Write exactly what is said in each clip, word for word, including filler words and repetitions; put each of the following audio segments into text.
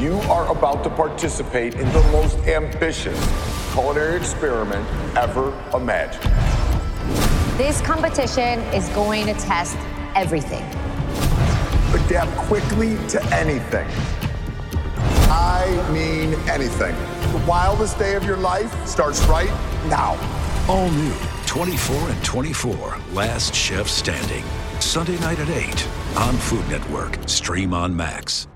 You are about to participate in the most ambitious culinary experiment ever imagined. This competition is going to test everything. Adapt quickly to anything. I mean anything. The wildest day of your life starts right now. All new twenty-four and twenty-four, Last Chef Standing. Sunday night at eight on Food Network. Stream on Max.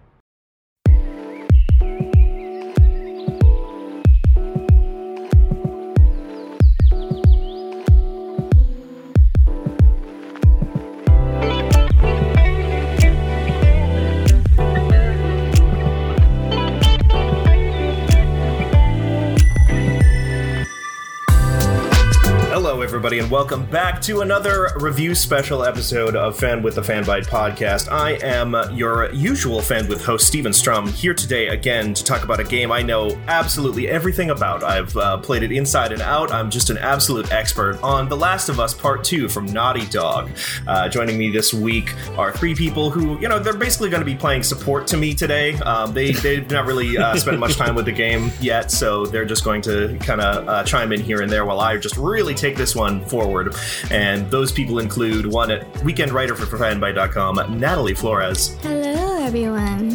Everybody, and welcome back to another review special episode of Fan with the Fanbyte podcast. I am your usual Fan with host, Steven Strum, here today again to talk about a game I know absolutely everything about. I've uh, played it inside and out. I'm just an absolute expert on The Last of Us Part two from Naughty Dog. Uh, joining me this week are three people who, you know, they're basically going to be playing support to me today. Um, they, they've not really uh, spent much time with the game yet, so they're just going to kind of uh, chime in here and there while I just really take this one forward. And those people include one at weekend writer for fanbyte dot com, Natalie Flores. Hello, everyone.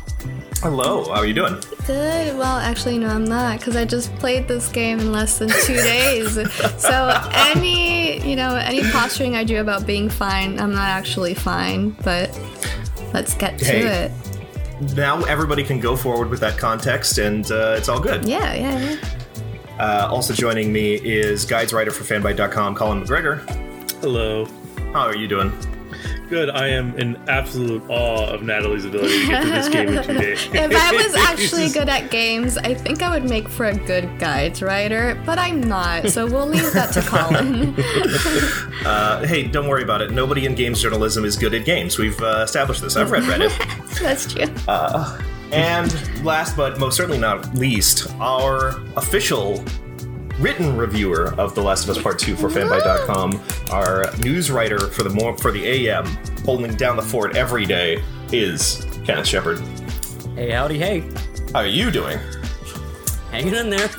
Hello, how are you doing? Good. Well, actually, no, I'm not, because I just played this game in less than two days. So any, you know, any posturing I do about being fine, I'm not actually fine, but let's get to hey. it. Now everybody can go forward with that context, and uh, it's all good. Yeah, yeah, yeah. Uh, also joining me is guides writer for fanbyte dot com, Colin McGregor. Hello. How are you doing? Good. I am in absolute awe of Natalie's ability to get through this game in two days. If I was actually good at games, I think I would make for a good guides writer, but I'm not, so we'll leave that to Colin. uh, hey, don't worry about it. Nobody in games journalism is good at games. We've uh, established this. I've read Reddit. That's true. Uh, and last but most certainly not least, our official written reviewer of The Last of Us Part two for fanbyte dot com, our news writer for the more for the A M, holding down the fort every day, is Kenneth Shepard. Hey, howdy, hey. How are you doing? Hanging in there.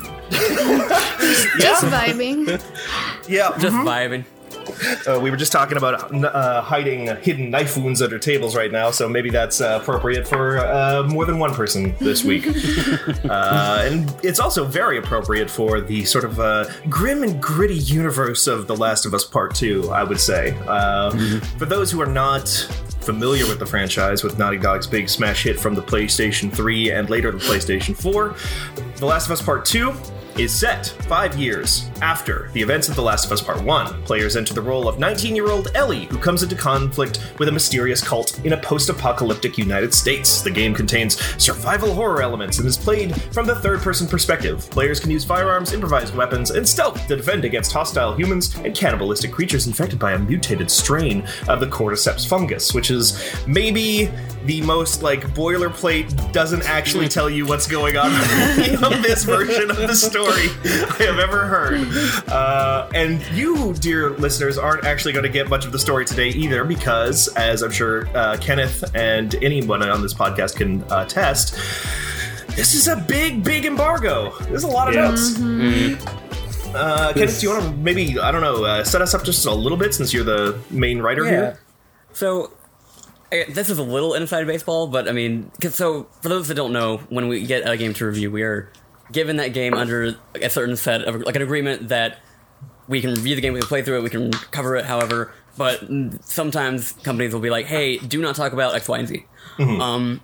Just vibing. Yeah. Just mm-hmm. vibing. Uh, we were just talking about uh, hiding hidden knife wounds under tables right now, so maybe that's uh, appropriate for uh, more than one person this week. uh, and it's also very appropriate for the sort of uh, grim and gritty universe of The Last of Us Part two, I would say. Uh, mm-hmm. For those who are not familiar with the franchise, with Naughty Dog's big smash hit from the PlayStation three and later the PlayStation four, The Last of Us Part two is set five years after the events of The Last of Us Part one. Players enter the role of nineteen-year-old Ellie, who comes into conflict with a mysterious cult in a post-apocalyptic United States. The game contains survival horror elements and is played from the third-person perspective. Players can use firearms, improvised weapons, and stealth to defend against hostile humans and cannibalistic creatures infected by a mutated strain of the cordyceps fungus, which is maybe the most, like, boilerplate, doesn't actually tell you what's going on of this version of the story I have ever heard. Uh, and you, dear listeners, aren't actually going to get much of the story today either, because, as I'm sure uh, Kenneth and anyone on this podcast can uh, attest, this is a big, big embargo. There's a lot of yeah. notes. Mm-hmm. Uh, Kenneth, do you want to maybe, I don't know, uh, set us up just a little bit since you're the main writer yeah. here? So, I, this is a little inside baseball, but I mean, cause, so for those that don't know, when we get a game to review, we are given that game under a certain set of, like, an agreement that we can review the game, we can play through it, we can cover it, however, but sometimes companies will be like, hey, do not talk about X, Y, and Z. Mm-hmm. Um,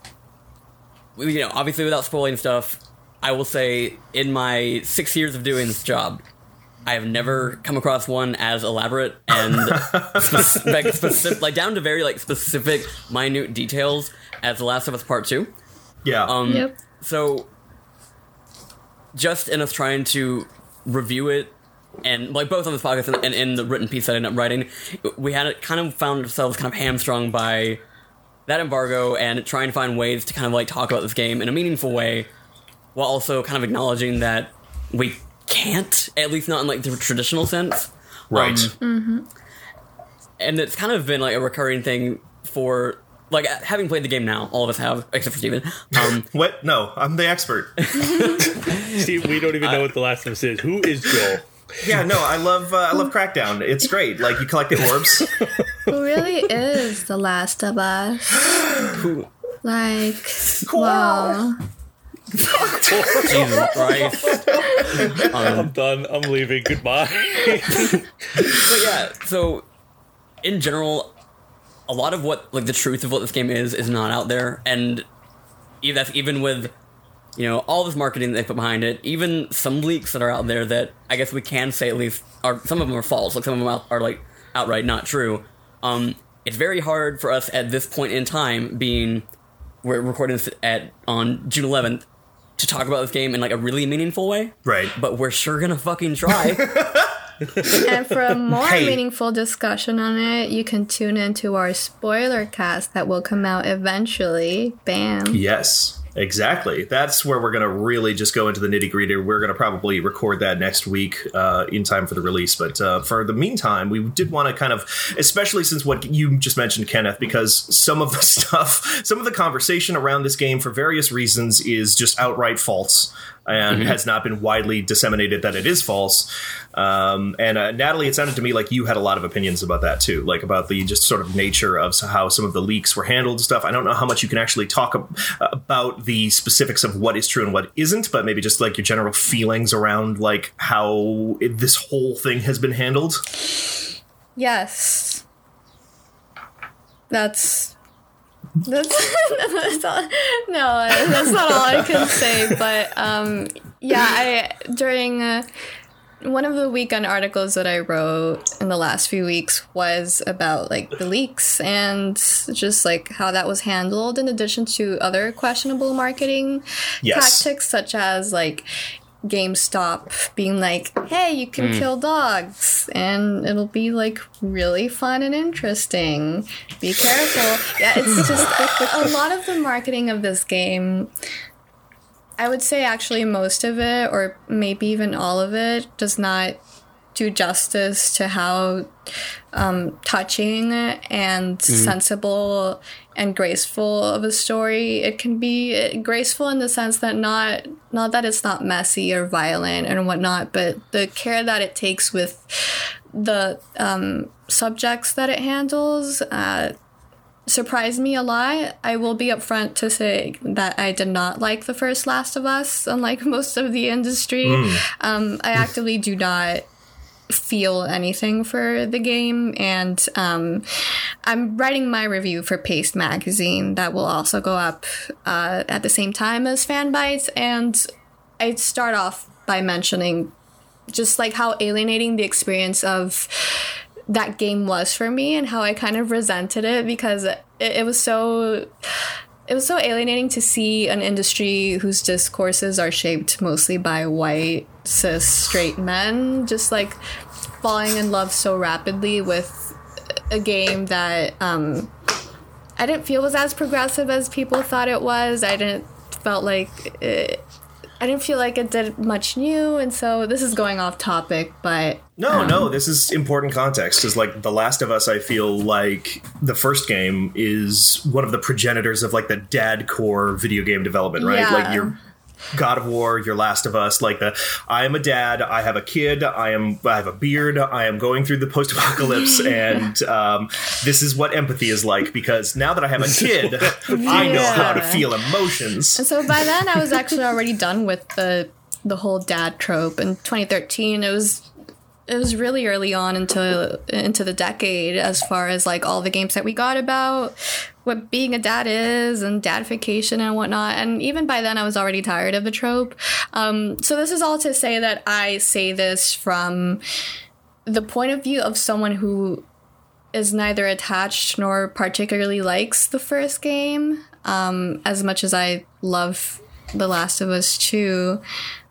we, you know, obviously without spoiling stuff, I will say, in my six years of doing this job, I have never come across one as elaborate and spe- like, specific, like down to very like specific, minute details as The Last of Us Part Two. Yeah. Um, yep. So, just in us trying to review it, and like both on this podcast and, and in the written piece that I ended up writing, we had kind of found ourselves kind of hamstrung by that embargo and trying to find ways to kind of like talk about this game in a meaningful way, while also kind of acknowledging that we can't, at least not in like the traditional sense. Right. Um, mm-hmm. And it's kind of been like a recurring thing for like having played the game now, all of us have, except for Steven. Um, What? No, I'm the expert. See, we don't even know what The Last of Us is. Who is Joel? Yeah, no, I love uh, I love Crackdown. It's great. Like, you collect the orbs. Who really is The Last of Us? Like, wow. Jesus Christ. I'm done. I'm leaving. Goodbye. But yeah, so in general, a lot of what, like, the truth of what this game is is not out there, and e- that's even with, you know, all this marketing they put behind it, even some leaks that are out there that I guess we can say at least are, some of them are false, like some of them out, are like outright not true. Um, it's very hard for us at this point in time, being we're recording this at on June eleventh, to talk about this game in like a really meaningful way. Right. But we're sure gonna fucking try. And for a more Hey. meaningful discussion on it, you can tune into our spoiler cast that will come out eventually. Bam. Yes, exactly. That's where we're going to really just go into the nitty gritty. We're going to probably record that next week uh, in time for the release. But uh, for the meantime, we did want to kind of, especially since what you just mentioned, Kenneth, because some of the stuff, some of the conversation around this game for various reasons is just outright false and has not been widely disseminated that it is false. Um, and uh, Natalie, it sounded to me like you had a lot of opinions about that too, like about the just sort of nature of how some of the leaks were handled and stuff. I don't know how much you can actually talk ab- about the specifics of what is true and what isn't, but maybe just like your general feelings around like how it, this whole thing has been handled. Yes. That's... That's, that's all, no, that's not all I can say. But um, yeah, I during uh, one of the weekend articles that I wrote in the last few weeks was about like the leaks and just like how that was handled, in addition to other questionable marketing Yes. tactics, such as like GameStop being like, hey, you can kill dogs and it'll be like really fun and interesting. Be careful. Yeah, it's just a lot of the marketing of this game, I would say actually most of it, or maybe even all of it, does not do justice to how um, touching and sensible and graceful of a story it can be. Graceful in the sense that not not that it's not messy or violent and whatnot, but the care that it takes with the um, subjects that it handles uh, surprised me a lot. I will be upfront to say that I did not like the first Last of Us, unlike most of the industry. Mm. Um, I actively do not feel anything for the game, and um, I'm writing my review for Paste Magazine that will also go up uh, at the same time as Fan Bites, and I'd start off by mentioning just like how alienating the experience of that game was for me, and how I kind of resented it because it, it was so it was so alienating to see an industry whose discourses are shaped mostly by white cis straight men just like falling in love so rapidly with a game that um I didn't feel was as progressive as people thought it was. I didn't felt like it, I didn't feel like it did much new, and so this is going off topic, but No, um, no, this is important context. Because, like, The Last of Us, I feel like the first game is one of the progenitors of, like, the dad-core video game development, right? Yeah. Like, your God of War, your Last of Us, like the, I am a dad, I have a kid, I am, I have a beard, I am going through the post-apocalypse, and um, this is what empathy is like, because now that I have a kid, I know how to feel emotions. And so by then, I was actually already done with the the whole dad trope. In twenty thirteen, it was it was really early on into into the decade, as far as like all the games that we got about what being a dad is and dadification and whatnot. And even by then, I was already tired of the trope. Um, so this is all to say that I say this from the point of view of someone who is neither attached nor particularly likes the first game, um, as much as I love The Last of Us two.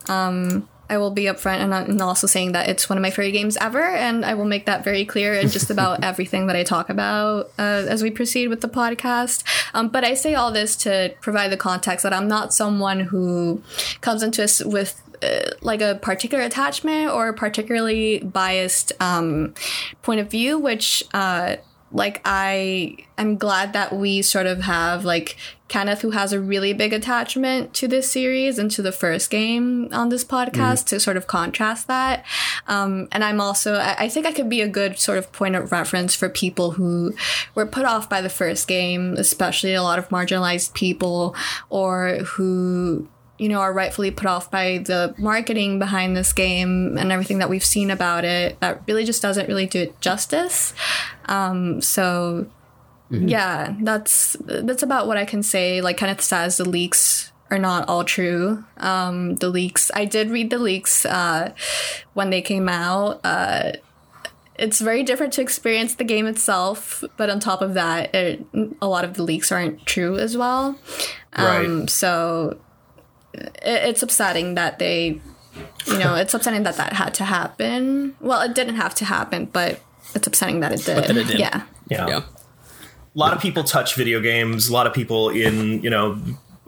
Um, I will be upfront and, and also saying that it's one of my favorite games ever, and I will make that very clear in just about everything that I talk about uh, as we proceed with the podcast. Um, but I say all this to provide the context that I'm not someone who comes into this with uh, like a particular attachment or a particularly biased um, point of view, which uh, like I I'm glad that we sort of have like Kenneth, who has a really big attachment to this series and to the first game on this podcast, mm-hmm. to sort of contrast that. Um, and I'm also, I, I think I could be a good sort of point of reference for people who were put off by the first game, especially a lot of marginalized people, or who, you know, are rightfully put off by the marketing behind this game and everything that we've seen about it that really just doesn't really do it justice. Um, so... Mm-hmm. Yeah, that's that's about what I can say. Like Kenneth says, the leaks are not all true. Um, the leaks, I did read the leaks uh, when they came out. Uh, it's very different to experience the game itself, but on top of that, it, a lot of the leaks aren't true as well. Um, right. So it, it's upsetting that they, you know, it's upsetting that that had to happen. Well, it didn't have to happen, but it's upsetting that it did. But that it did. Yeah. Yeah. Yeah. A lot of people touch video games. A lot of people in, you know,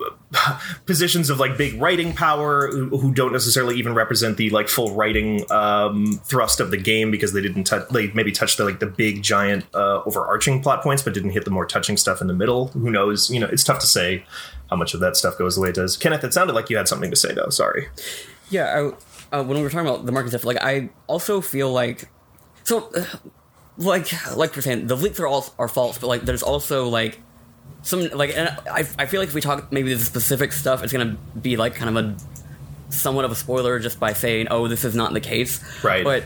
positions of like big writing power who, who don't necessarily even represent the like full writing um, thrust of the game because they didn't touch. They maybe touched the like the big giant uh, overarching plot points, but didn't hit the more touching stuff in the middle. Who knows? You know, it's tough to say how much of that stuff goes the way it does. Kenneth, it sounded like you had something to say though. Sorry. Yeah. I, uh, when we were talking about the marketing stuff, like I also feel like so. Uh, Like, like we're saying, the leaks are all are false, but like, there's also like some like, and I I feel like if we talk maybe the specific stuff, it's gonna be like kind of a somewhat of a spoiler just by saying, oh, this is not the case, right? But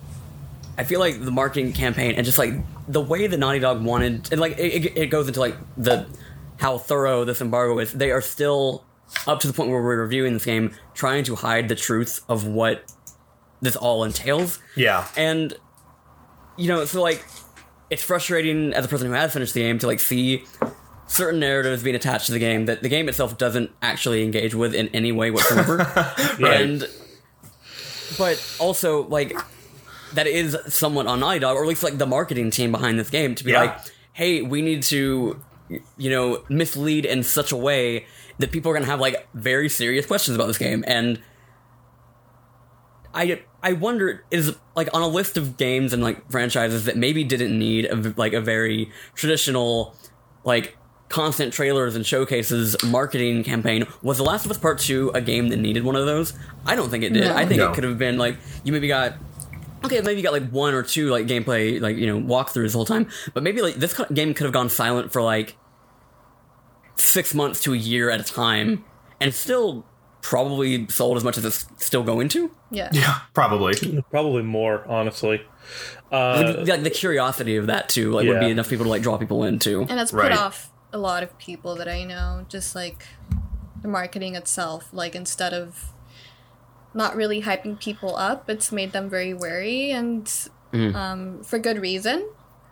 I feel like the marketing campaign and just like the way that Naughty Dog wanted, and like it, it goes into like the how thorough this embargo is. They are still up to the point where we're reviewing this game, trying to hide the truth of what this all entails. Yeah, and. You know, so, like, it's frustrating as a person who has finished the game to, like, see certain narratives being attached to the game that the game itself doesn't actually engage with in any way whatsoever. Right. And, but also, like, that is somewhat on Naughty Dog, or at least, like, the marketing team behind this game to be yeah. like, hey, we need to, you know, mislead in such a way that people are going to have, like, very serious questions about this game. And I... I wonder, is, like, on a list of games and, like, franchises that maybe didn't need, a, like, a very traditional, like, constant trailers and showcases marketing campaign, was The Last of Us Part two a game that needed one of those? I don't think it did. No. I think no. it could have been, like, you maybe got, okay, maybe you got, like, one or two, like, gameplay, like, you know, walkthroughs the whole time, but maybe, like, this game could have gone silent for, like, six months to a year at a time, and still... probably sold as much as it's still going to. Yeah. Yeah, probably. Probably more, honestly. Uh, like, like the curiosity of that, too, like, yeah. would be enough people to, like, draw people in, too. And it's put right. off a lot of people that I know, just, like, the marketing itself. Like, instead of not really hyping people up, it's made them very wary, and mm. um, for good reason.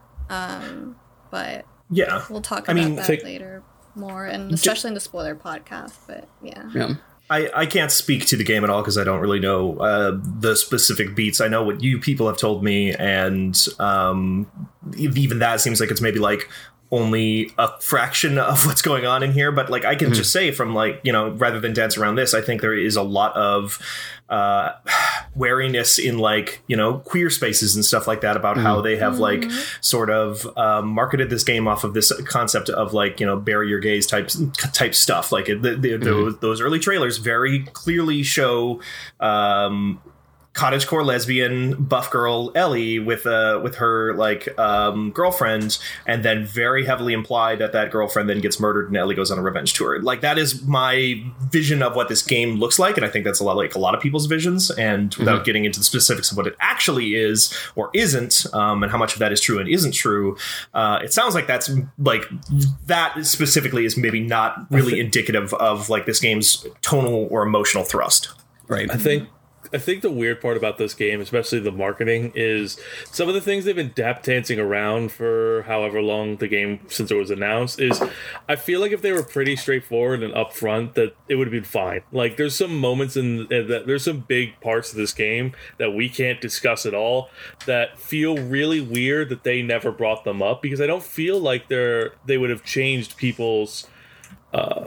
Um, but yeah, we'll talk I about mean, that take, later more, and especially in the spoiler podcast, but yeah. Yeah. I, I can't speak to the game at all because I don't really know uh, the specific beats. I know what you people have told me, and um, even that seems like it's maybe like only a fraction of what's going on in here. But like I can mm-hmm. just say from like, you know, rather than dance around this, I think there is a lot of uh, wariness in like, you know, queer spaces and stuff like that about mm-hmm. how they have like mm-hmm. sort of um, marketed this game off of this concept of like, you know, bury your gays type type stuff. Like the, the, mm-hmm. those, those early trailers very clearly show um, cottagecore lesbian buff girl Ellie with uh with her like um girlfriend, and then very heavily imply that that girlfriend then gets murdered and Ellie goes on a revenge tour. Like that is my vision of what this game looks like, and I think that's a lot like a lot of people's visions. And without mm-hmm. getting into the specifics of what it actually is or isn't, um and how much of that is true and isn't true, uh it sounds like that's like that specifically is maybe not really indicative of like this game's tonal or emotional thrust. Right. I think I think the weird part about this game, especially the marketing, is some of the things they've been tap dancing around for however long the game since it was announced is I feel like if they were pretty straightforward and upfront that it would have been fine. Like there's some moments in that there's some big parts of this game that we can't discuss at all that feel really weird that they never brought them up, because I don't feel like they're they would have changed people's uh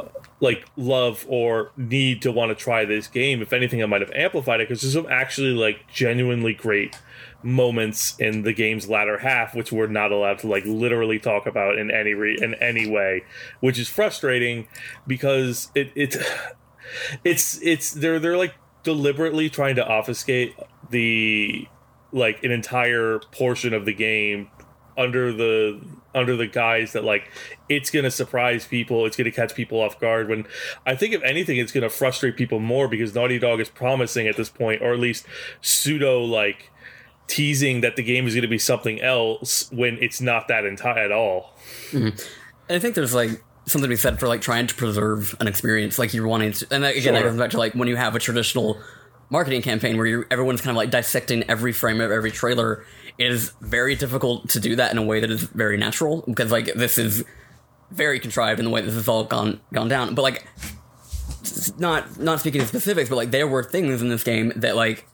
like love or need to want to try this game. If anything, I might have amplified it because there's some actually like genuinely great moments in the game's latter half which we're not allowed to like literally talk about in any re- in any way, which is frustrating because it it it's it's they're they're like deliberately trying to obfuscate the like an entire portion of the game under the under the guise that like it's gonna surprise people, it's gonna catch people off guard, when I think if anything it's gonna frustrate people more because Naughty Dog is promising at this point, or at least pseudo like teasing that the game is gonna be something else when it's not that entire at all. Mm-hmm. And I think there's like something to be said for like trying to preserve an experience, like you're wanting to, and that, again, sure. that goes back to like when you have a traditional marketing campaign where you're, everyone's kind of like dissecting every frame of every trailer. It is very difficult to do that in a way that is very natural because like this is very contrived in the way this has all gone gone down. But like, not not speaking of specifics, but like there were things in this game that like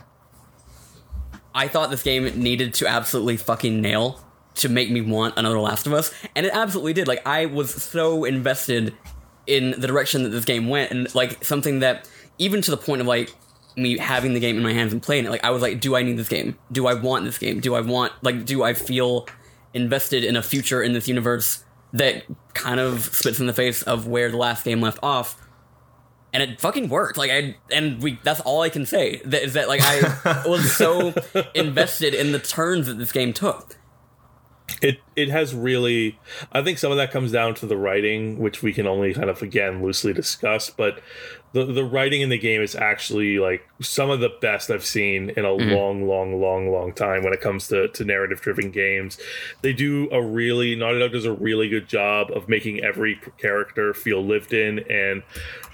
I thought this game needed to absolutely fucking nail to make me want another Last of Us, and it absolutely did. Like I was so invested in the direction that this game went, and like something that even to the point of like me having the game in my hands and playing it, like I was like, do I need this game? Do I want this game? Do I want, like, do I feel invested in a future in this universe that kind of spits in the face of where the last game left off? And it fucking worked. Like I, and we, that's all I can say, that is that like I was so invested in the turns that this game took. It it has really, I think some of that comes down to the writing, which we can only kind of, again, loosely discuss, but the the writing in the game is actually like some of the best I've seen in a mm-hmm. long, long, long, long time when it comes to, to narrative-driven games. They do a really, Naughty Dog does a really good job of making every character feel lived in, and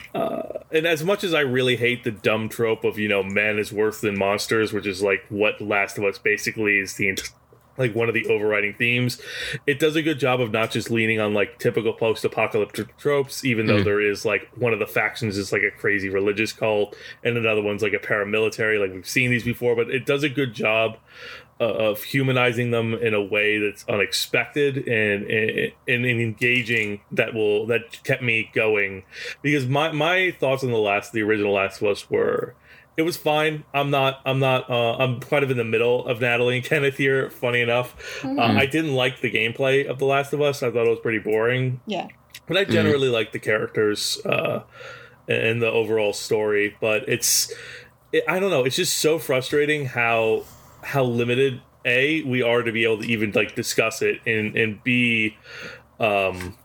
uh, and as much as I really hate the dumb trope of, you know, man is worse than monsters, which is like what Last of Us basically is the entire, like one of the overriding themes, it does a good job of not just leaning on like typical post-apocalyptic tropes, even though mm. there is like one of the factions is like a crazy religious cult and another one's like a paramilitary, like we've seen these before, but it does a good job uh, of humanizing them in a way that's unexpected and, and and engaging, that will that kept me going, because my my thoughts on the last the original Last of Us were, it was fine. I'm not, I'm not, uh, I'm kind of in the middle of Natalie and Kenneth here, funny enough. Mm-hmm. Uh, I didn't like the gameplay of The Last of Us. I thought it was pretty boring. Yeah. But I generally mm-hmm. like the characters uh, and the overall story. But it's, it, I don't know, it's just so frustrating how, how limited, A, we are to be able to even, like, discuss it, and, and B, um...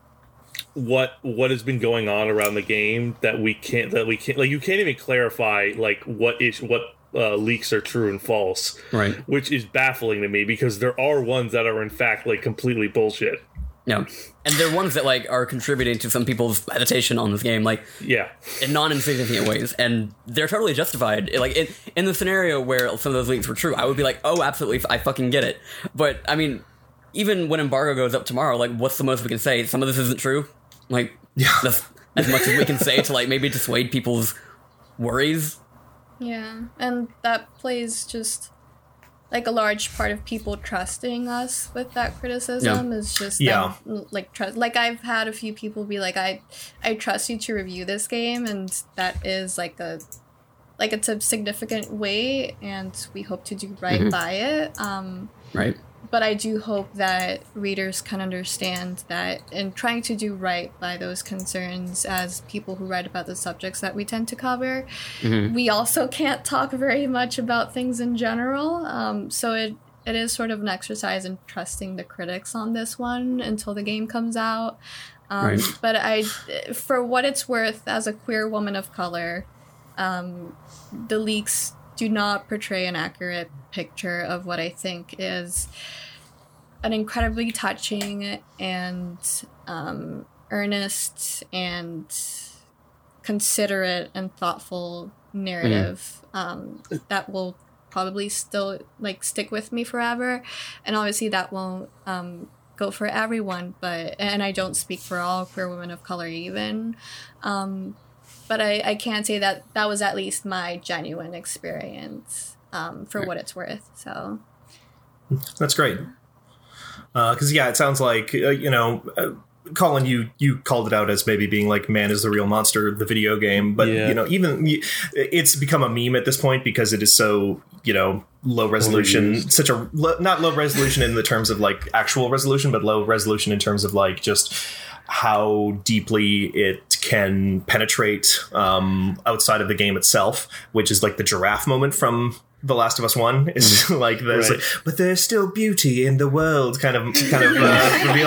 what what has been going on around the game that we can't that we can't like you can't even clarify like what is what uh, leaks are true and false, right? Which is baffling to me because there are ones that are in fact like completely bullshit. No, and they're ones that like are contributing to some people's hesitation on this game, like yeah, in non-insignificant ways, and they're totally justified. Like in in the scenario where some of those leaks were true, I would be like, oh, absolutely, I fucking get it. But I mean, even when embargo goes up tomorrow, like what's the most we can say? Some of this isn't true. Like, yeah. That's as much as we can say to, like, maybe dissuade people's worries. Yeah, and that plays just, like, a large part of people trusting us with that criticism yeah. is just, yeah. them, like, trust. Like, I've had a few people be like, I, I trust you to review this game, and that is, like, a, like, it's a significant way, and we hope to do right mm-hmm. by it. Um, right. But I do hope that readers can understand that in trying to do right by those concerns as people who write about the subjects that we tend to cover, mm-hmm. we also can't talk very much about things in general. Um, so it, it is sort of an exercise in trusting the critics on this one until the game comes out. Um, right. But I, for what it's worth, as a queer woman of color, um, the leaks do not portray an accurate picture of what I think is an incredibly touching and um, earnest and considerate and thoughtful narrative mm. um, that will probably still like stick with me forever. And obviously that won't um, go for everyone, but and I don't speak for all queer women of color even. Um, but I, I can say that that was at least my genuine experience um, for what it's worth. So that's great. Because, uh, yeah, it sounds like, uh, you know, uh, Colin, you you called it out as maybe being like Man is the Real Monster, the video game, but Yeah. you know, even it's become a meme at this point because it is so, you know, low resolution, Overused. such a lo- not low resolution in the terms of like actual resolution, but low resolution in terms of like just how deeply it can penetrate um, outside of the game itself, which is like the giraffe moment from The Last of Us One is like there's Right. like, but there's still beauty in the world kind of kind of uh, reveal.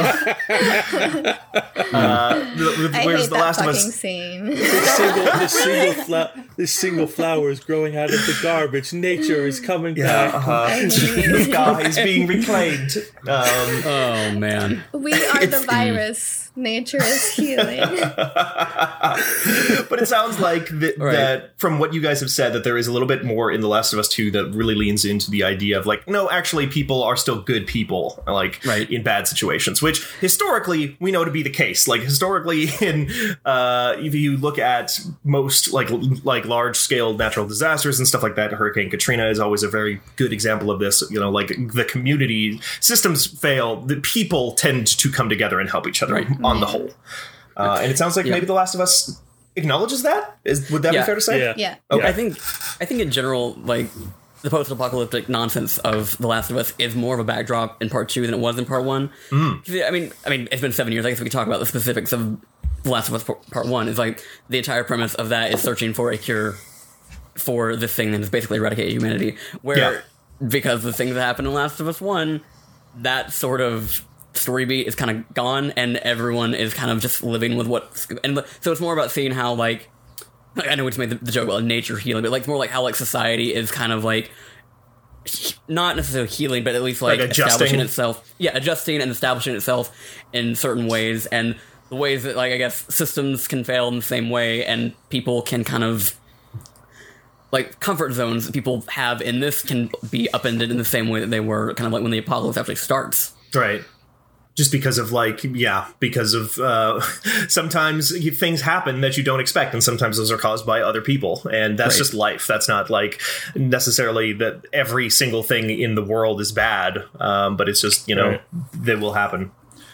uh, the, the, I whereas hate The that Last of fucking Us, scene. This single, this single, fla- this single flower is growing out of the garbage. Nature is coming yeah, back. uh, the guy is being reclaimed. Um, Oh man. We are the virus. Nature is healing. but it sounds like th- Right. that from what you guys have said that there is a little bit more in The Last of Us two that really leans into the idea of like, no, actually people are still good people, like Right. in bad situations, which historically we know to be the case. Like historically in uh, if you look at most like like large scale natural disasters and stuff like that, Hurricane Katrina is always a very good example of this. You know, like the community systems fail, the people tend to come together and help each other Right. on the whole. Uh, and it sounds like Yeah. maybe The Last of Us acknowledges that. Is would that Yeah. be fair to say? Yeah. Yeah. Okay. I think I think in general, like the post-apocalyptic nonsense of The Last of Us is more of a backdrop in part two than it was in part one. Mm. I mean, I mean, it's been seven years. I guess we could talk about the specifics of The Last of Us par- part one. Is like the entire premise of that is searching for a cure for this thing that is basically eradicate humanity. Where Yeah. because the things that happened in Last of Us one, that sort of story beat is kind of gone, and everyone is kind of just living with what. And so it's more about seeing how like. I know we just made the, the joke about nature healing, but like it's more like how like society is kind of like not necessarily healing, but at least like, Like adjusting. establishing itself. Yeah, adjusting and establishing itself in certain ways, and the ways that like I guess systems can fail in the same way, and people can kind of like comfort zones that people have in this can be upended in the same way that they were kind of like when the apocalypse actually starts. Right. Just because of like, yeah, because of uh, sometimes you, things happen that you don't expect, and sometimes those are caused by other people, and that's Right. just life. That's not like necessarily that every single thing in the world is bad, um, but it's just, you know, Right. that will happen.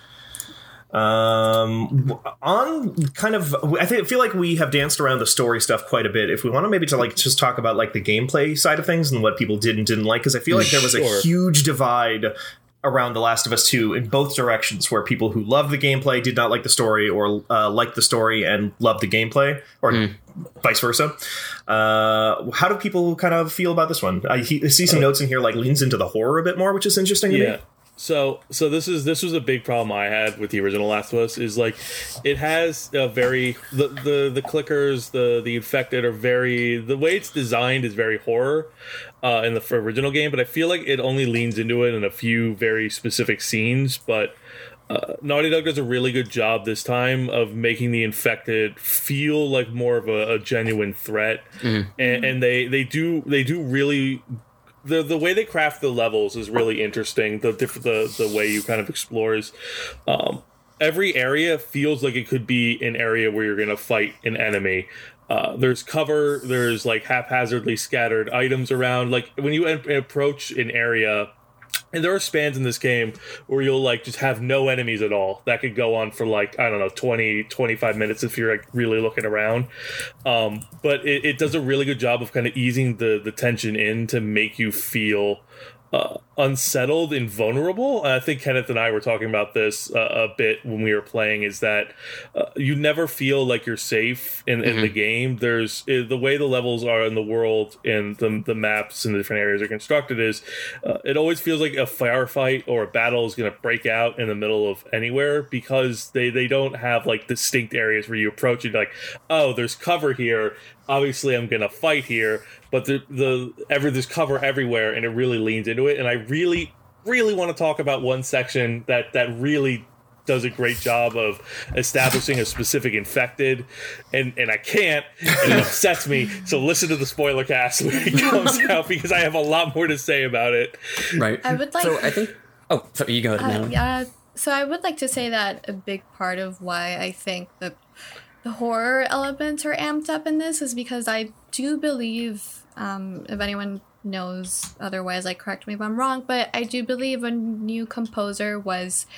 Um, on kind of, I think I feel like we have danced around the story stuff quite a bit. If we want to maybe to like just talk about like the gameplay side of things and what people did and didn't like, because I feel like there was a Sure. huge divide around The Last of Us two in both directions, where people who loved the gameplay did not like the story, or uh, liked the story and loved the gameplay, or vice versa. Uh, how do people kind of feel about this one? I, he, I see some notes in here like leans into the horror a bit more, which is interesting to Yeah. me. So so this is this was a big problem I had with the original Last of Us, is like it has a very the the, the clickers, the the infected are very, the way it's designed is very horror uh in the original game, but I feel like it only leans into it in a few very specific scenes. But uh, Naughty Dog does a really good job this time of making the infected feel like more of a, a genuine threat, and, and they they do they do really. The the way they craft the levels is really interesting. The diff- the the way you kind of explores, um, every area feels like it could be an area where you're gonna fight an enemy. Uh, there's cover. There's like haphazardly scattered items around. Like when you en- approach an area. And there are spans in this game where you'll like just have no enemies at all. That could go on for like, I don't know, twenty, twenty-five minutes if you're like really looking around. Um, but it, it does a really good job of kind of easing the, the tension in to make you feel uh, unsettled and vulnerable. And I think Kenneth and I were talking about this uh, a bit when we were playing, is that uh, you never feel like you're safe in, in the game. There's uh, the way the levels are in the world and the, the maps and the different areas are constructed is uh, it always feels like a firefight or a battle is going to break out in the middle of anywhere, because they, they don't have like distinct areas where you approach it like, oh, there's cover here. Obviously, I'm gonna fight here, but the the ever there's cover everywhere, and it really leans into it. And I really, really want to talk about one section that that really does a great job of establishing a specific infected, and and I can't, and it upsets me. So listen to the spoiler cast when it comes out, because I have a lot more to say about it. Right. I would like- So I think. Oh, sorry. You go ahead, Uh, Natalie. yeah. So I would like to say that a big part of why I think the the horror elements are amped up in this is because I do believe, um, if anyone knows otherwise, like correct me if I'm wrong, but I do believe a new composer was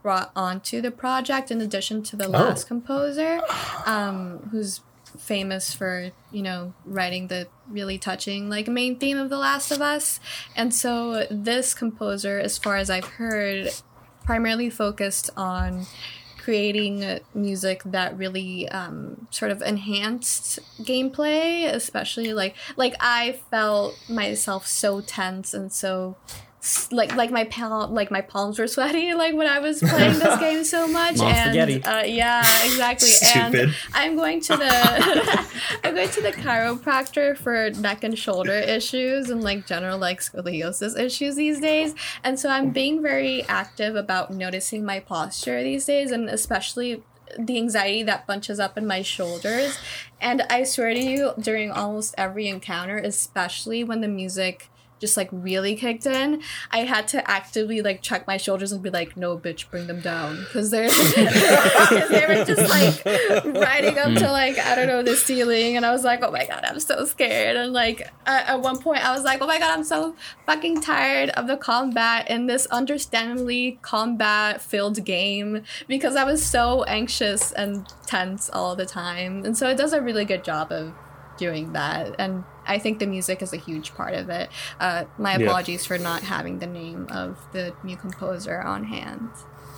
brought onto the project in addition to the last oh. composer, um, who's famous for, you know, writing the really touching, like, main theme of The Last of Us. And so this composer, as far as I've heard, primarily focused on creating music that really um, sort of enhanced gameplay, especially like like I felt myself so tense and so like like my pal like my palms were sweaty like when I was playing this game so much. Mom and spaghetti. Uh, yeah, exactly. Stupid. And I'm going to the I'm going to the chiropractor for neck and shoulder issues and like general like scoliosis issues these days. And so I'm being very active about noticing my posture these days, and especially the anxiety that bunches up in my shoulders. And I swear to you, during almost every encounter, especially when the music just like really kicked in, I had to actively like check my shoulders and be like, no bitch, bring them down, because they're because they were just like riding up to like I don't know the ceiling, and I was like, oh my god, I'm so scared. And like at, at one point I was like, oh my god, I'm so fucking tired of the combat in this understandably combat filled game, because I was so anxious and tense all the time. And so it does a really good job of doing that, and I think the music is a huge part of it. Uh, my apologies yeah. for not having the name of the new composer on hand.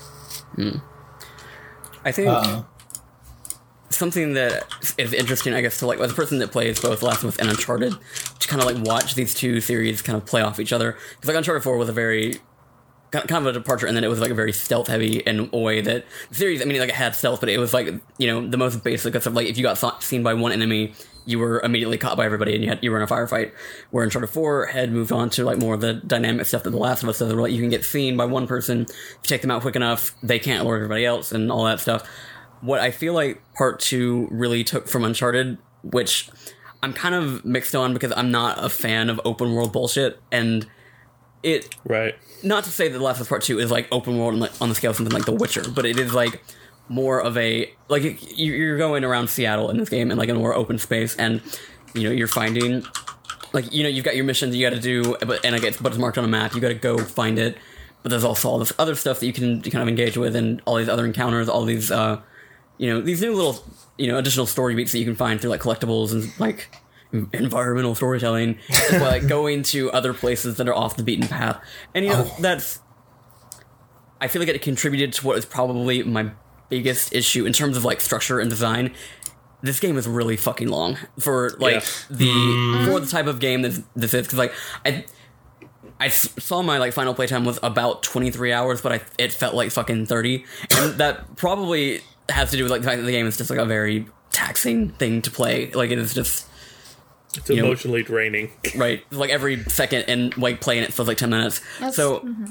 Mm. I think uh. something that is interesting, I guess, to like as a person that plays both Last of Us and Uncharted, to kind of like watch these two series kind of play off each other. Because like Uncharted four was a very kind of a departure, and then it was like a very stealth heavy in a way that the series, I mean, like it had stealth, but it was like, you know, the most basic of stuff. Like if you got seen by one enemy, you were immediately caught by everybody, and you had you were in a firefight. Where Uncharted four had moved on to like more of the dynamic stuff that The Last of Us does. Like you can get seen by one person, if you take them out quick enough, they can't alert everybody else, and all that stuff. What I feel like part two really took from Uncharted, which I'm kind of mixed on because I'm not a fan of open world bullshit, and it right. Not to say that The Last of Us Part two is like open world on the, on the scale of something like The Witcher, but it is like more of a, like, you're going around Seattle in this game in like a more open space, and you know you're finding, like, you know, you've got your missions you got to do, but and I guess but it's marked on a map, you got to go find it, but there's also all this other stuff that you can kind of engage with, and all these other encounters, all these uh you know these new little, you know, additional story beats that you can find through like collectibles and like environmental storytelling, like going to other places that are off the beaten path. And you know, oh. that's, I feel like it contributed to what is probably my biggest issue in terms of like structure and design. This game is really fucking long for like yeah. the mm. for the type of game that this is, because like I I saw my like final playtime was about twenty-three hours, but I it felt like fucking thirty, and that probably has to do with like the fact that the game is just like a very taxing thing to play. Like it is just, it's emotionally know, draining, right? Like every second and like playing it feels like ten minutes. That's, so mm-hmm.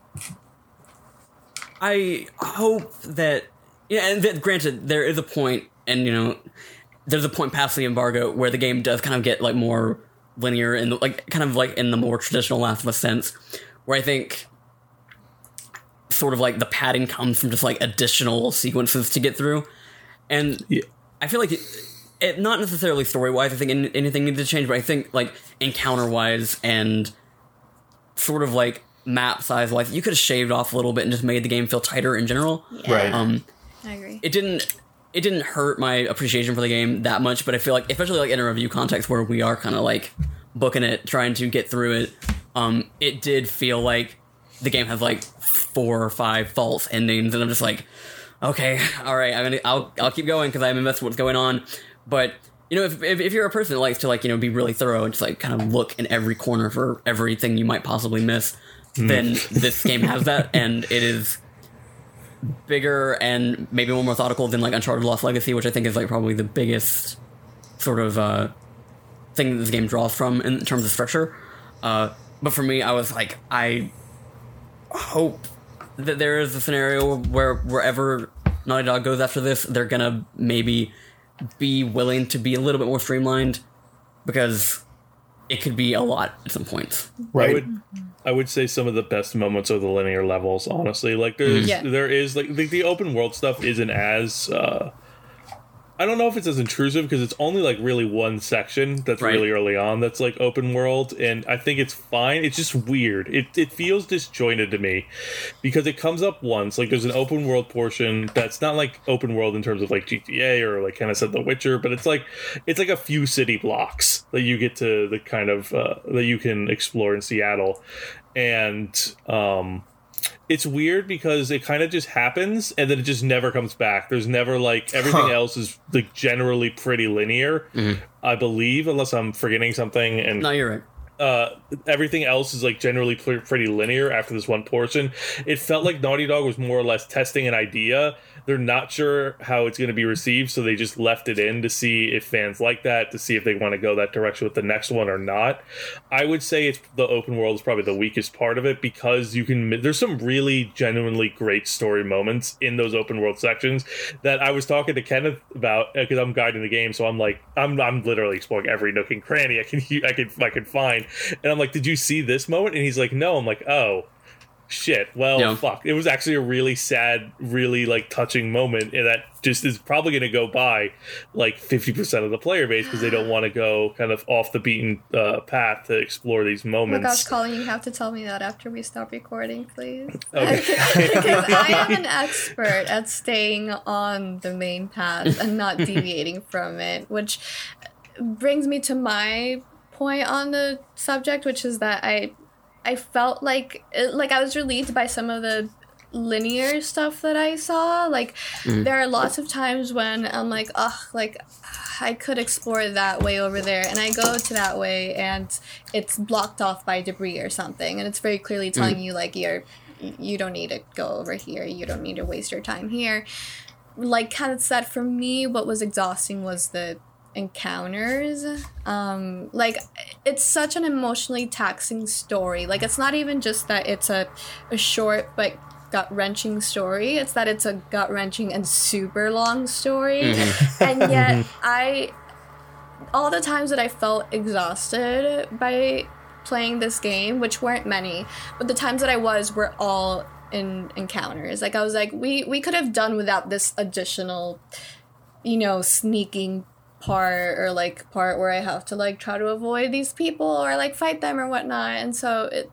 I hope that, yeah, and that, granted, there is a point, and you know, there's a point past the embargo where the game does kind of get like more linear and like kind of like in the more traditional Last of Us sense, where I think sort of like the padding comes from just like additional sequences to get through, and yeah. I feel like it, it not necessarily story wise, I think anything needs to change, but I think like encounter wise and sort of like map size wise, you could have shaved off a little bit and just made the game feel tighter in general. Yeah. Right. Um, I agree. It didn't. It didn't hurt my appreciation for the game that much, but I feel like, especially like in a review context where we are kind of like booking it, trying to get through it, um, it did feel like the game has like four or five false endings, and I'm just like, okay, all right, I'm gonna, I'll, I'll keep going because I'm invested in what's going on. But you know, if, if if you're a person that likes to like, you know, be really thorough and just like kind of look in every corner for everything you might possibly miss, mm. then this game has that, and it is bigger and maybe more methodical than like Uncharted Lost Legacy, which I think is like probably the biggest sort of uh, thing that this game draws from in terms of structure. Uh, but for me, I was like, I hope that there is a scenario where wherever Naughty Dog goes after this, they're gonna maybe be willing to be a little bit more streamlined, because it could be a lot at some points. Right. I would, I would say some of the best moments are the linear levels, honestly. Like, there's, yeah. there is, like, the, the open world stuff isn't as, uh, I don't know if it's as intrusive because it's only like really one section that's Right. really early on that's like open world, and I think it's fine. It's just weird. It it feels disjointed to me because it comes up once. Like there's an open world portion that's not like open world in terms of like G T A or like kind of said The Witcher, but it's like it's like a few city blocks that you get to the kind of uh, that you can explore in Seattle, and um. It's weird because it kind of just happens and then it just never comes back. There's never like everything Huh. else is like generally pretty linear, I believe, unless I'm forgetting something. And No, you're right. uh, everything else is like generally pr- pretty linear after this one portion. It felt like Naughty Dog was more or less testing an idea. They're not sure how it's going to be received, so they just left it in to see if fans like that, to see if they want to go that direction with the next one or not. I would say it's the open world is probably the weakest part of it because you can. There's some really genuinely great story moments in those open world sections that I was talking to Kenneth about because I'm guiding the game, so I'm like I'm I'm literally exploring every nook and cranny I can I can I can find, and I'm like, did you see this moment? And he's like, no. I'm like, oh. Shit, well, Yeah. fuck. It was actually a really sad, really, like, touching moment, and that just is probably going to go by, like, fifty percent of the player base because they don't want to go kind of off the beaten uh, path to explore these Oh my moments. gosh, Colin, you have to tell me that after we stop recording, please. Okay. Because I am an expert at staying on the main path and not deviating from it, which brings me to my point on the subject, which is that I I felt like like I was relieved by some of the linear stuff that I saw. Like there are lots of times when I'm like, ugh, like I could explore that way over there, and I go to that way and it's blocked off by debris or something, and it's very clearly telling you like you're you don't need to go over here, you don't need to waste your time here. Like kind of said, for me what was exhausting was the encounters. Um like it's such an emotionally taxing story. Like it's not even just that it's a, a short but gut-wrenching story, it's that it's a gut-wrenching and super long story. And yet I all the times that I felt exhausted by playing this game, which weren't many, but the times that I was were all in encounters. Like I was like, we we could have done without this additional, you know, sneaking part or like part where I have to like try to avoid these people or like fight them or whatnot. And so it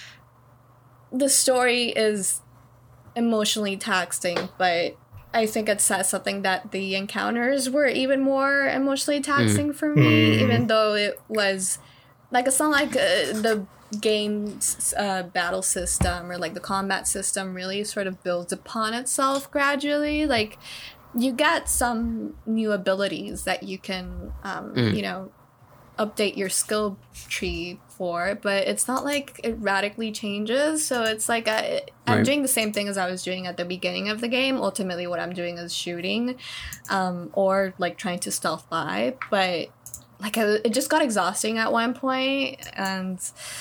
the story is emotionally taxing, but I think it says something that the encounters were even more emotionally taxing for me, even though it was like it's not like uh, the game's uh, battle system or like the combat system really sort of builds upon itself gradually. Like you get some new abilities that you can, um, you know, update your skill tree for, but it's not like it radically changes. So it's like I, I'm Right. doing the same thing as I was doing at the beginning of the game. Ultimately, what I'm doing is shooting, um, or like trying to stealth by. But like I, it just got exhausting at one point, and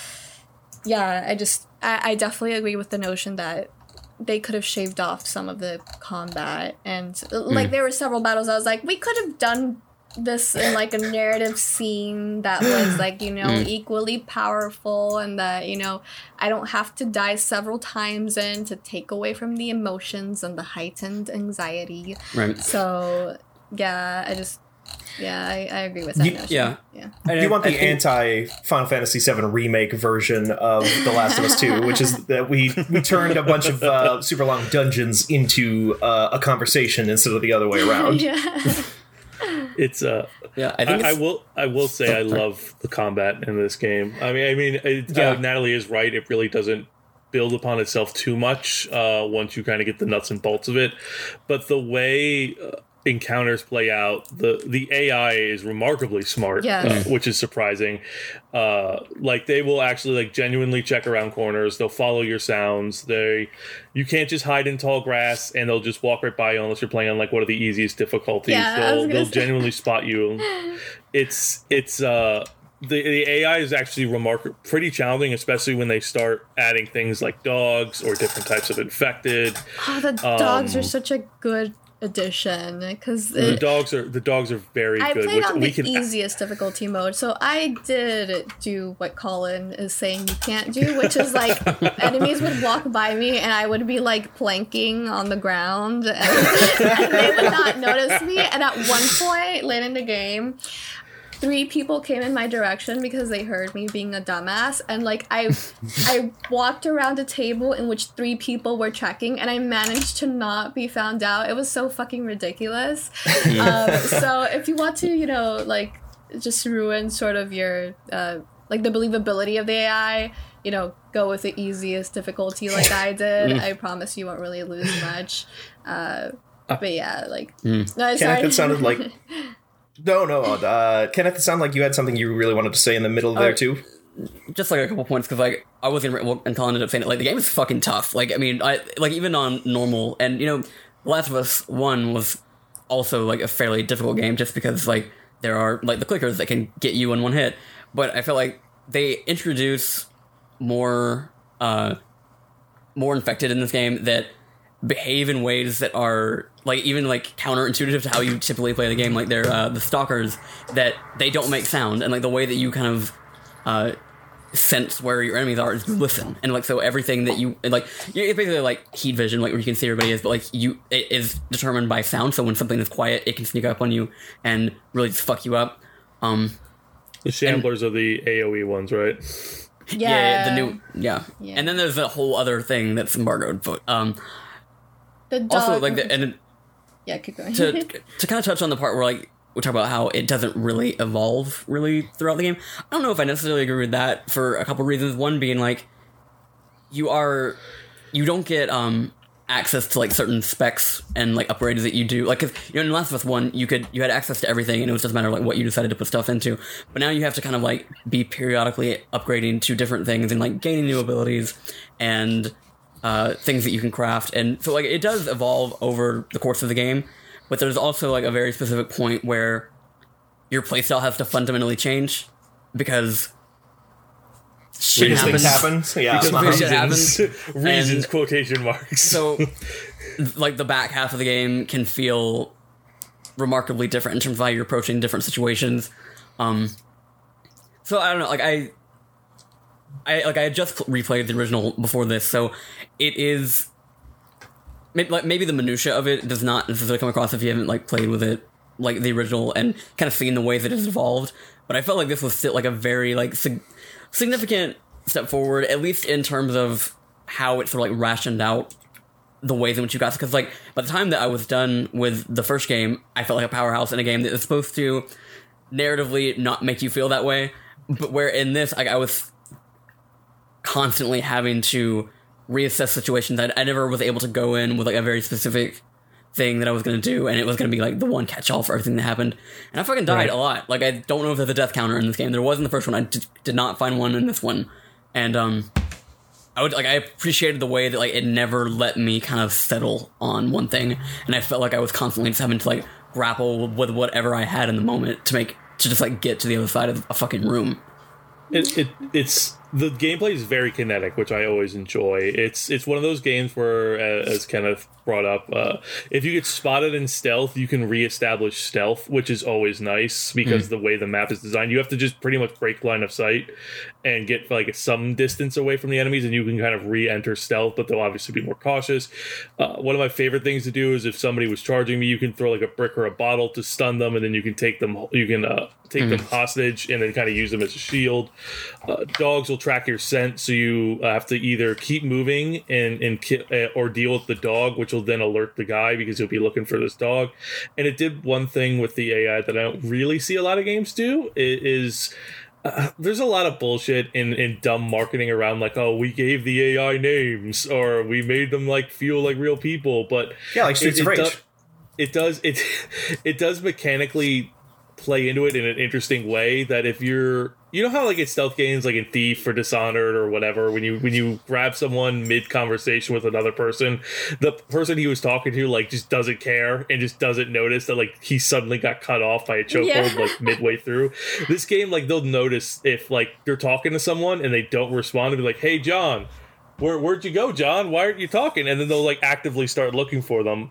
yeah, I just I, I definitely agree with the notion that they could have shaved off some of the combat, and like there were several battles I was like, we could have done this in like a narrative scene that was like, you know, equally powerful, and that, you know, I don't have to die several times in to take away from the emotions and the heightened anxiety. Right. So yeah, I just yeah, I, I agree with that You- notion. yeah. Yeah. And You I- want the I think- anti Final Fantasy seven remake version of The Last of Us two, which is that we we turned a bunch of uh, super long dungeons into uh, a conversation instead of the other way around. Yeah. It's uh Yeah, I I, think I it's, will I will say I love the combat in this game. I mean I mean it, Yeah. uh, Natalie is right. It really doesn't build upon itself too much uh, once you kind of get the nuts and bolts of it. But the way uh, encounters play out, the the A I is remarkably smart, Yes. uh, which is surprising. Uh, like they will actually like genuinely check around corners. They'll follow your sounds. They you can't just hide in tall grass and they'll just walk right by you unless you're playing on like one of the easiest difficulties. Yeah, I was they'll gonna they'll say. genuinely spot you. It's it's uh the the A I is actually remarkable, pretty challenging, especially when they start adding things like dogs or different types of infected. Oh, the dogs are such a good edition because the dogs are the dogs are very I good. played Which on we the can easiest difficulty mode, so I did do what Colin is saying you can't do, which is like enemies would walk by me and I would be like planking on the ground, and, and they would not notice me. And at one point, late in the game, three people came in my direction because they heard me being a dumbass, and like I I walked around a table in which three people were checking, and I managed to not be found out. It was so fucking ridiculous. um, so if you want to, you know, like just ruin sort of your uh, like the believability of the A I, you know, go with the easiest difficulty like I did. I promise you won't really lose much. Uh, but yeah, like no, sorry. Kenneth, it sounded like. No, no, uh, Kenneth, it sounded like you had something you really wanted to say in the middle there, Uh, too. Just like a couple points, because like I was gonna, well, and Colin ended up saying it. Like the game is fucking tough. Like I mean, I like even on normal, and you know, Last of Us One was also like a fairly difficult game, just because like there are like the clickers that can get you in one hit. But I feel like they introduce more, uh, more infected in this game that behave in ways that are like even like counterintuitive to how you typically play the game. Like they're uh, the stalkers that they don't make sound, and like the way that you kind of uh, sense where your enemies are is you listen, and like so everything that you and, like it's basically like heat vision, like where you can see everybody is, but like you it is determined by sound. So when something is quiet, it can sneak up on you and really just fuck you up. Um, the shamblers and, are the A O E ones, right? Yeah, yeah, the new yeah. yeah. And then there's a whole other thing that's embargoed, but um. The dog. Also, like, the, and yeah, keep going. to to kind of touch on the part where like we talk about how it doesn't really evolve really throughout the game. I don't know if I necessarily agree with that for a couple reasons. One being like you are you don't get um access to like certain specs and like upgrades that you do. Like, 'cause, you know, in Last of Us One, you could you had access to everything, and it was just a matter of like what you decided to put stuff into. But now you have to kind of like be periodically upgrading to different things and like gaining new abilities and. Uh, things that you can craft, and so like it does evolve over the course of the game, but there's also like a very specific point where your playstyle has to fundamentally change because shit Because happens. things happen. Yeah, Because uh-huh. shit Reasons, happens. reasons And quotation marks. So, like the back half of the game can feel remarkably different in terms of how you're approaching different situations. Um, so I don't know, like I. I like I had just replayed the original before this, so it is maybe, like maybe the minutia of it does not necessarily come across if you haven't like played with it like the original and kind of seen the ways that it's evolved. But I felt like this was still like a very like sig- significant step forward, at least in terms of how it sort of like rationed out the ways in which you got. Because like by the time that I was done with the first game, I felt like a powerhouse in a game that is supposed to narratively not make you feel that way, but where in this like I was constantly having to reassess situations that I never was able to go in with like a very specific thing that I was going to do, and it was going to be like the one catch-all for everything that happened. And I fucking died Right. a lot. Like I don't know if there's a death counter in this game. There was in the first one. I did, did not find one in this one. And um I would like I appreciated the way that like it never let me kind of settle on one thing, and I felt like I was constantly just having to like grapple with whatever I had in the moment to make to just like get to the other side of a fucking room. It, it it's the gameplay is very kinetic, which I always enjoy. It's it's one of those games where, uh, as Kenneth brought up, uh, if you get spotted in stealth, you can reestablish stealth, which is always nice because mm. the way the map is designed, you have to just pretty much break line of sight and get like some distance away from the enemies, and you can kind of re-enter stealth, but they'll obviously be more cautious. Uh, one of my favorite things to do is if somebody was charging me, you can throw like a brick or a bottle to stun them, and then you can take them, you can uh, take mm. them hostage, and then kind of use them as a shield. Uh, dogs will track your scent, so you uh, have to either keep moving and and ki- uh, or deal with the dog, which will then alert the guy because you'll be looking for this dog. And it did one thing with the A I that I don't really see a lot of games do. It is uh, there's a lot of bullshit in, in dumb marketing around like, oh, we gave the A I names or we made them like feel like real people, but yeah, like Streets it, of it Rage. Do, it does it it does mechanically play into it in an interesting way that if you're you know how like in stealth games like in Thief or Dishonored or whatever, when you when you grab someone mid conversation with another person, the person he was talking to like just doesn't care and just doesn't notice that like he suddenly got cut off by a chokehold yeah. like midway through. This game, like they'll notice if like they're talking to someone and they don't respond and be like, hey John, where where'd you go, John? Why aren't you talking? And then they'll like actively start looking for them.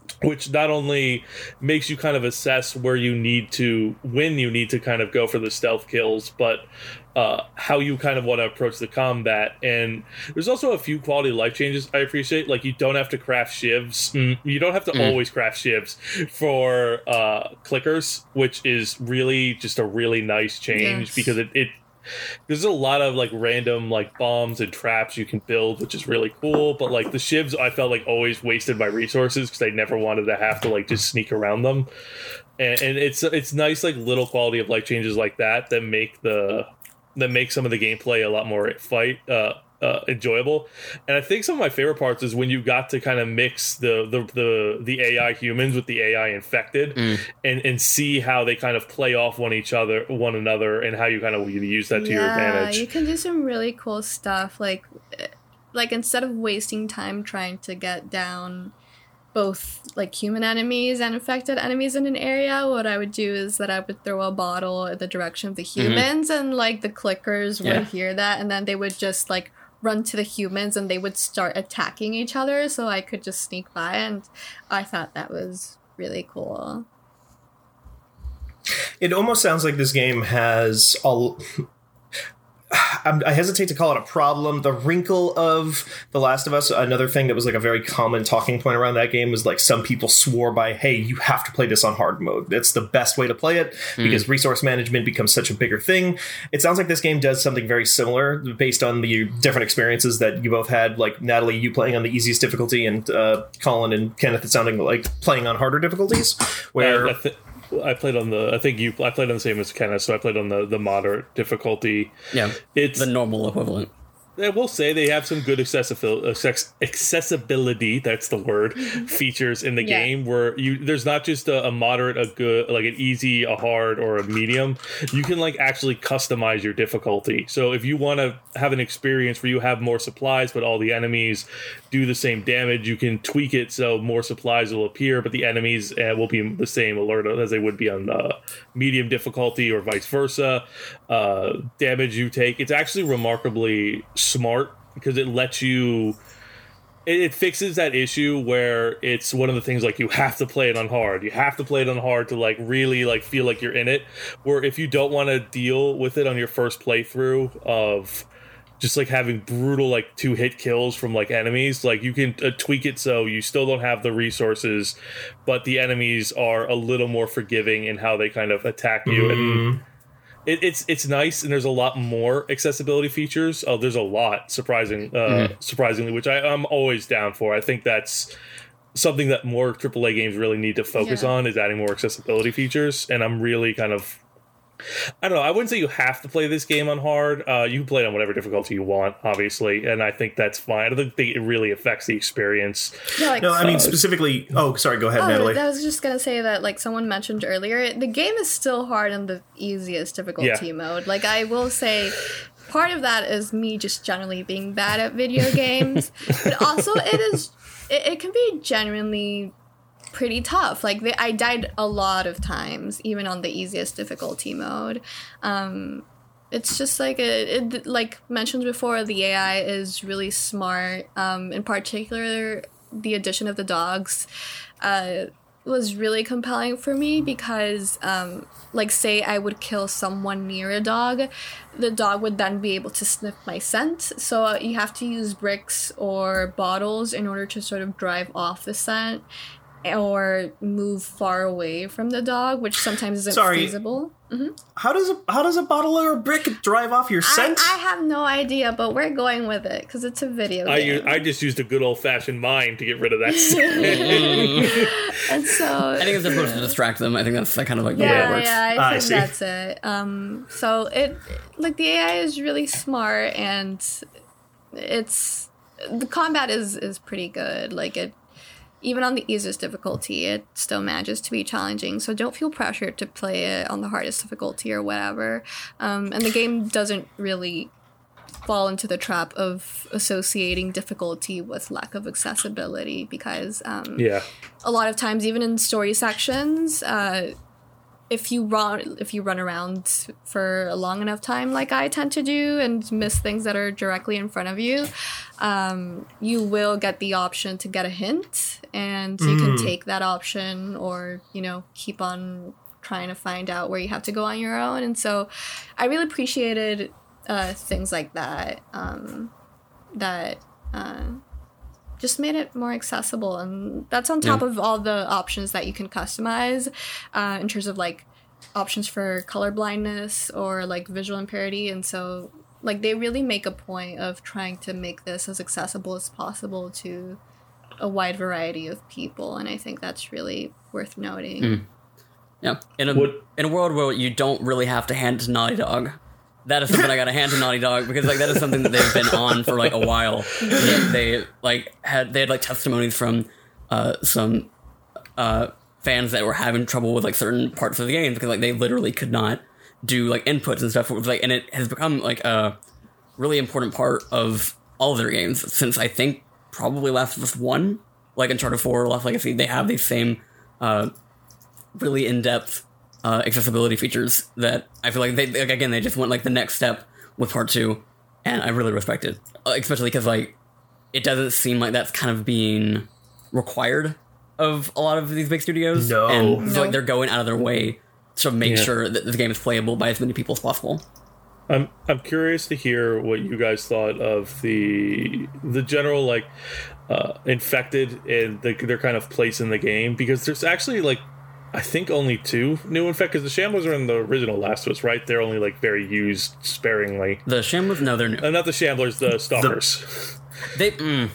which not only makes you kind of assess where you need to, when you need to kind of go for the stealth kills, but uh, how you kind of want to approach the combat. And there's also a few quality of life changes I appreciate. Like, you don't have to craft shivs. You don't have to mm. always craft shivs for uh, clickers, which is really just a really nice change yes. because it, it there's a lot of like random like bombs and traps you can build, which is really cool. But like the shivs, I felt like always wasted my resources because I never wanted to have to like just sneak around them. And, and it's it's nice like little quality of life changes like that that make the that make some of the gameplay a lot more fight uh, uh, enjoyable. And I think some of my favorite parts is when you got to kind of mix the the the, the A I humans with the A I infected, mm. and and see how they kind of play off one each other, one another, and how you kind of use that to yeah, your advantage. You can do some really cool stuff. Like like instead of wasting time trying to get down both like human enemies and infected enemies in an area, what I would do is that I would throw a bottle in the direction of the humans, mm-hmm. and like the clickers yeah. would hear that, and then they would just like run to the humans and they would start attacking each other, so I could just sneak by, and I thought that was really cool. It almost sounds like this game has a I hesitate to call it a problem. The wrinkle of The Last of Us, another thing that was like a very common talking point around that game was like some people swore by, hey, you have to play this on hard mode. It's the best way to play it because mm. resource management becomes such a bigger thing. It sounds like this game does something very similar based on the different experiences that you both had. Like Natalie, you playing on the easiest difficulty, and uh, Colin and Kenneth, it sounding like playing on harder difficulties. Where uh, th- I played on the. I think you. I played on the same as Kenneth, so I played on the, the moderate difficulty. Yeah, it's the normal equivalent. I will say they have some good accessibility. Accessibility, that's the word. Features in the yeah. game where you there's not just a, a moderate, a good, like an easy, a hard, or a medium. You can like actually customize your difficulty. So if you want to have an experience where you have more supplies, but all the enemies do the same damage, you can tweak it so more supplies will appear, but the enemies uh, will be the same alert as they would be on uh, medium difficulty, or vice versa. Uh, damage you take, it's actually remarkably smart because it lets you it, it fixes that issue where it's one of the things like you have to play it on hard you have to play it on hard to like really like feel like you're in it, where if you don't want to deal with it on your first playthrough of just like having brutal like two hit kills from like enemies, like you can uh, tweak it so you still don't have the resources, but the enemies are a little more forgiving in how they kind of attack you. Mm. And It, it's it's nice, and there's a lot more accessibility features. Oh, there's a lot, surprising, uh, mm. surprisingly, which I, I'm always down for. I think that's something that more triple A games really need to focus yeah. on, is adding more accessibility features. And I'm really kind of, I don't know, I wouldn't say you have to play this game on hard. Uh, you can play it on whatever difficulty you want, obviously, and I think that's fine. I don't think it really affects the experience. Yeah, like, no, I mean, specifically... Oh, sorry, go ahead, oh, Natalie. I was just going to say that, like someone mentioned earlier, the game is still hard in the easiest difficulty yeah. mode. Like, I will say... Part of that is me just generally being bad at video games, but also it is... It, it can be genuinely... pretty tough. Like they, I died a lot of times, even on the easiest difficulty mode. Um, it's just like a, it, like mentioned before, the A I is really smart. Um, in particular, the addition of the dogs uh, was really compelling for me because, um, like, say I would kill someone near a dog, the dog would then be able to sniff my scent. So uh, you have to use bricks or bottles in order to sort of drive off the scent, or move far away from the dog, which sometimes isn't Sorry. feasible. Mm-hmm. How does a how does a bottle or a brick drive off your scent? I, I have no idea, but we're going with it because it's a video game. I, use, I just used a good old fashioned mind to get rid of that scent. And so I think it's supposed to distract them. I think that's kind of like the yeah, way it works. Yeah, I ah, think I that's it. Um, so it like the A I is really smart, and it's the combat is is pretty good. Like it. Even on the easiest difficulty, it still manages to be challenging. So don't feel pressured to play it on the hardest difficulty or whatever. Um, and the game doesn't really fall into the trap of associating difficulty with lack of accessibility because um, yeah. a lot of times, even in story sections, uh, if you run if you run around for a long enough time, like I tend to do, and miss things that are directly in front of you, um, you will get the option to get a hint, and you can take that option, or you know, keep on trying to find out where you have to go on your own. And so, I really appreciated uh, things like that. Um, that. Uh, just made it more accessible, and that's on top yeah. of all the options that you can customize uh, in terms of like options for color blindness or like visual impairity. And so like they really make a point of trying to make this as accessible as possible to a wide variety of people, and I think that's really worth noting. Mm. Yeah, in a what? in a world where you don't really have to hand it to Naughty Dog, that is something I gotta hand to Naughty Dog, because like that is something that they've been on for like a while. They, they like had they had like testimonies from uh, some uh, fans that were having trouble with like certain parts of the game because like they literally could not do like inputs and stuff. It was like, and it has become like a really important part of all of their games since I think probably Last of Us One, like Uncharted Four, Lost Legacy. They have these same uh, really in depth. Uh, accessibility features that I feel like they like, again they just went like the next step with part two, and I really respect it, uh, especially because like it doesn't seem like that's kind of being required of a lot of these big studios. No, and no. So, like they're going out of their way to make yeah. sure that the game is playable by as many people as possible. I'm I'm curious to hear what you guys thought of the the general like uh, infected and the, their kind of place in the game, because there's actually like. I think only two new infect, because the Shamblers are in the original Last of Us, right? They're only like very used sparingly. The Shamblers? No, they're new. Uh, not the Shamblers, the Stalkers. The, they. Mm,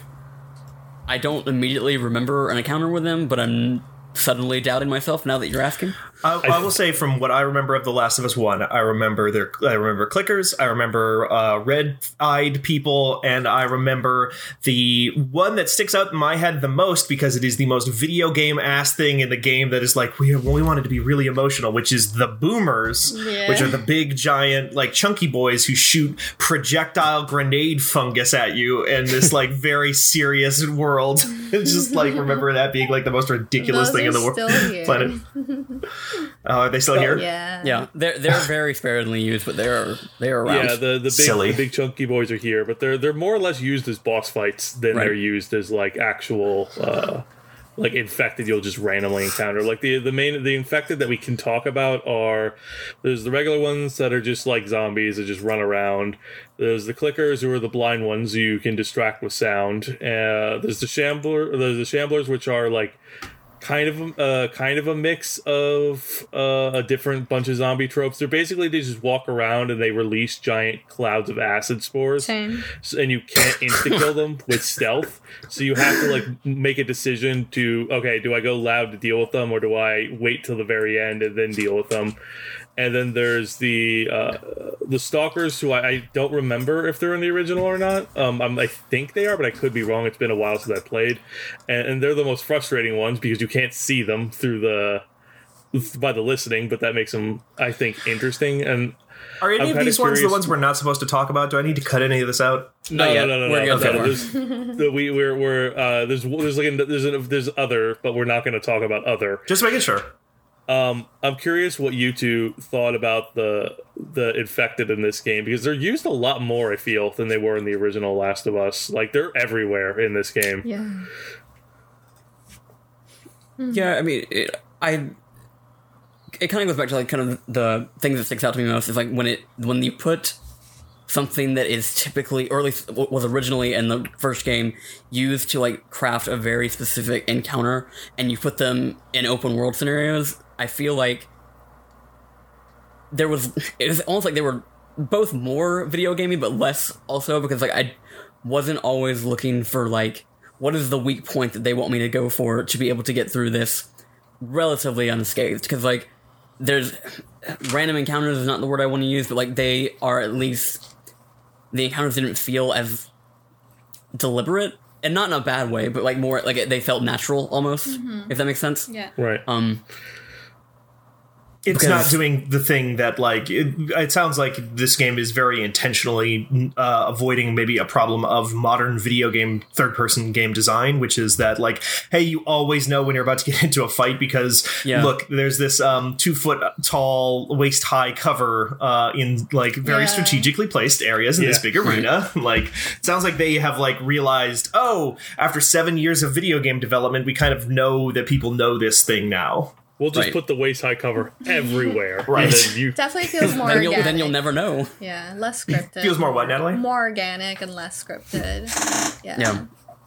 I don't immediately remember an encounter with them, but I'm suddenly doubting myself now that you're asking. I, I will say, from what I remember of The Last of Us One, I remember their, I remember clickers, I remember uh, red-eyed people, and I remember the one that sticks out in my head the most because it is the most video game-ass thing in the game that is like, we, we wanted to be really emotional, which is the boomers, yeah. which are the big, giant, like, chunky boys who shoot projectile grenade fungus at you in this, like, very serious world. It's just, like, remember that being, like, the most ridiculous Those thing in the world. Planet. Oh, are they still here? Yeah, yeah. They're they're very sparingly used, but they're they're around. Yeah, the the big Silly. the big chunky boys are here, but they're they're more or less used as boss fights than right. they're used as like actual uh, like infected. You'll just randomly encounter like the the main the infected that we can talk about are there's the regular ones that are just like zombies that just run around. There's the clickers who are the blind ones who you can distract with sound. Uh, there's the shambler. There's the shamblers, which are like. Kind of, uh, kind of a mix of uh, a different bunch of zombie tropes. They're basically they just walk around and they release giant clouds of acid spores, Same. So, and you can't insta kill them with stealth. So you have to like make a decision to okay, do I go loud to deal with them or do I wait till the very end and then deal with them? And then there's the uh, the stalkers, who I, I don't remember if they're in the original or not. Um, I'm, I think they are, but I could be wrong. It's been a while since I played, and, and they're the most frustrating ones because you can't see them through the by the listening, but that makes them, I think, interesting. And are any I'm of these curious. ones the ones we're not supposed to talk about? Do I need to cut any of this out? No, no, no, no, we're no. good Okay, there's, the, we, we're we're uh, there's there's like a, there's a, there's other, but we're not going to talk about other. Just making sure. Um, I'm curious what you two thought about the the infected in this game, because they're used a lot more, I feel, than they were in the original Last of Us. Like, they're everywhere in this game. Yeah. Yeah, I mean, it, I. It kind of goes back to like kind of the thing that sticks out to me most is like when it when you put something that is typically, or at least was originally in the first game, used to like craft a very specific encounter, and you put them in open world scenarios. I feel like there was it was almost like they were both more video gamey, but less also, because like I wasn't always looking for like what is the weak point that they want me to go for to be able to get through this relatively unscathed. Because like there's random encounters is not the word I want to use, but like they are at least the encounters didn't feel as deliberate, and not in a bad way, but like more like they felt natural almost, mm-hmm. if that makes sense. Yeah. Right. Um. It's Because- not doing the thing that, like, it, it sounds like this game is very intentionally uh, avoiding maybe a problem of modern video game third-person game design, which is that, like, hey, you always know when you're about to get into a fight because, Yeah. look, there's this um, two-foot-tall, waist-high cover uh, in, like, very Yeah. strategically placed areas in this Yeah. big arena. Like, it sounds like they have, like, realized, oh, after seven years of video game development, we kind of know that people know this thing now. We'll just Right. put the waist high cover everywhere. Right. And then you, Definitely feels more then you'll organic. then you'll never know. Yeah, less scripted. Feels more what, Natalie? More organic and less scripted. Yeah. Yeah.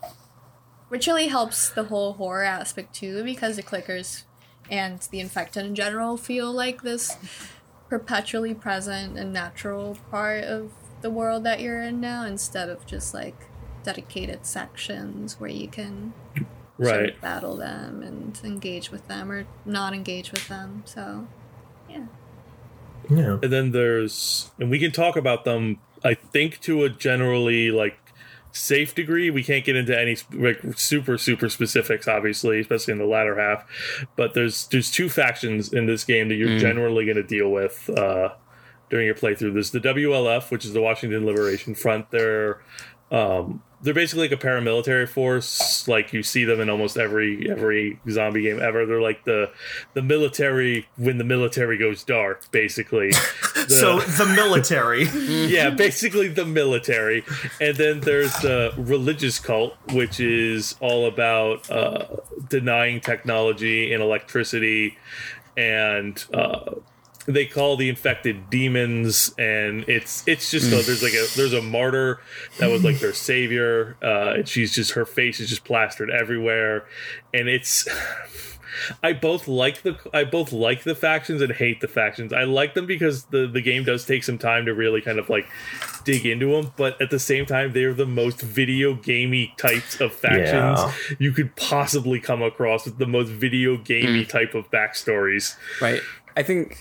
Which really helps the whole horror aspect too, because the clickers and the infected in general feel like this perpetually present and natural part of the world that you're in now, instead of just like dedicated sections where you can sort right. of battle them and engage with them or not engage with them. So, yeah. Yeah. And then there's, and we can talk about them, I think, to a generally, like, safe degree. We can't get into any like super super specifics, obviously, especially in the latter half. But there's there's two factions in this game that you're Mm. generally going to deal with uh, during your playthrough. There's the W L F, which is the Washington Liberation Front. They're um, they're basically like a paramilitary force. Like you see them in almost every every zombie game ever. They're like the the military when the military goes dark, basically. The- So the military. yeah, basically the military. And then there's the religious cult, which is all about uh, denying technology and electricity, and uh, they call the infected demons. And it's it's just a, there's like a there's a martyr that was like their savior, uh, and she's just her face is just plastered everywhere, and it's. I both like the I both like the factions and hate the factions. I like them because the, the game does take some time to really kind of like dig into them, but at the same time they're the most video gamey types of factions Yeah. you could possibly come across, with the most video gamey type of backstories. Right. I think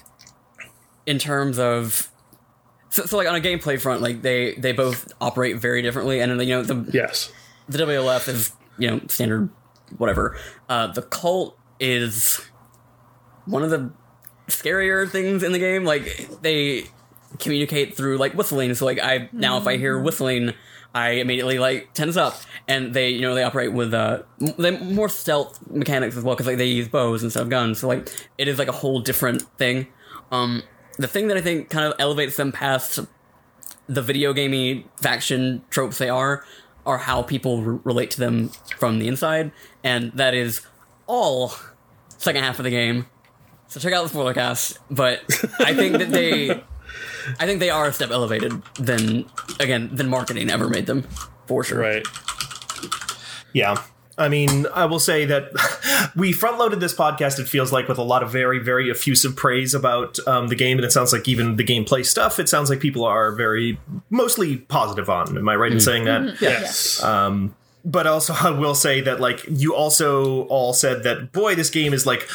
in terms of so, so like on a gameplay front, like they they both operate very differently, and you know the Yes. the W L F is, you know, standard whatever. Uh, the cult is one of the scarier things in the game. Like they communicate through like whistling. So like I now if I hear whistling, I immediately like tense up. And they, you know, they operate with uh m- they more stealth mechanics as well, because like they use bows instead of guns. So like it is like a whole different thing. Um, the thing that I think kind of elevates them past the video gamey faction tropes they are are how people r- relate to them from the inside, and that is all second half of the game. So check out the spoiler cast. But I think that they, I think they are a step elevated than again than marketing ever made them, for sure. Right. Yeah. I mean, I will say that we front-loaded this podcast, it feels like, with a lot of very, very effusive praise about um, the game, and it sounds like even the gameplay stuff, it sounds like people are very, mostly positive on. Am I right in saying that? Yes. Um, but also, I will say that, like, you also all said that, boy, this game is, like,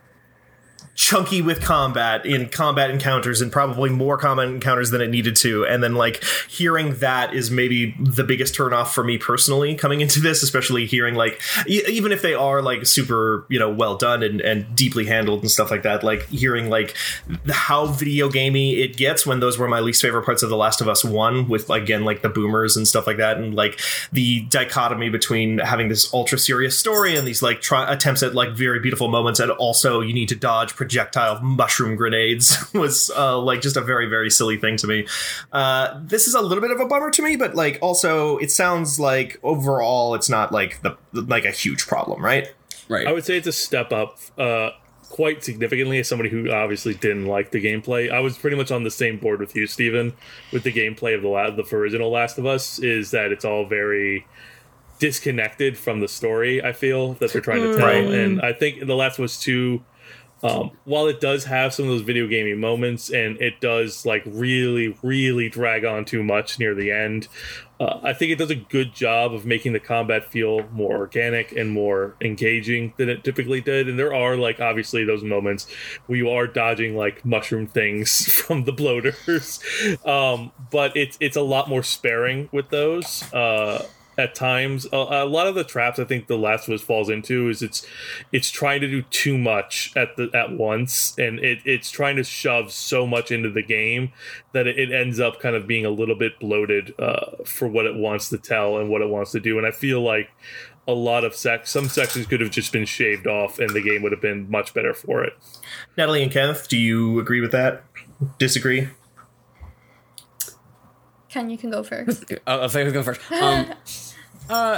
chunky with combat in combat encounters, and probably more combat encounters than it needed to. And then, like, hearing that is maybe the biggest turnoff for me personally coming into this, especially hearing, like, e- even if they are, like, super, you know, well done and, and deeply handled and stuff like that, like, hearing, like, how video gamey it gets, when those were my least favorite parts of The Last of Us one, with, again, like, the boomers and stuff like that, and, like, the dichotomy between having this ultra serious story and these, like, try- attempts at, like, very beautiful moments, and also you need to dodge projectile mushroom grenades was uh, like just a very, very silly thing to me. Uh, this is a little bit of a bummer to me, but like also it sounds like overall it's not like the like a huge problem, right? Right. I would say it's a step up uh, quite significantly as somebody who obviously didn't like the gameplay. I was pretty much on the same board with you, Steven, with the gameplay of the, la- the original Last of Us, is that it's all very disconnected from the story, I feel, that they're trying to tell. Right. And I think The Last of Us two, um, while it does have some of those video gamey moments, and it does like really, really drag on too much near the end, uh, I think it does a good job of making the combat feel more organic and more engaging than it typically did. And there are like obviously those moments where you are dodging like mushroom things from the bloaters, um, but it's it's a lot more sparing with those. Uh, at times. A, a lot of the traps I think The Last of Us falls into is it's it's trying to do too much at the at once, and it, it's trying to shove so much into the game that it, it ends up kind of being a little bit bloated uh, for what it wants to tell and what it wants to do. And I feel like a lot of sec some sections could have just been shaved off, and the game would have been much better for it. Natalie and Kenneth, do you agree with that? Disagree? Ken, you can go first. I'll, I'll say who's going first. Um, uh,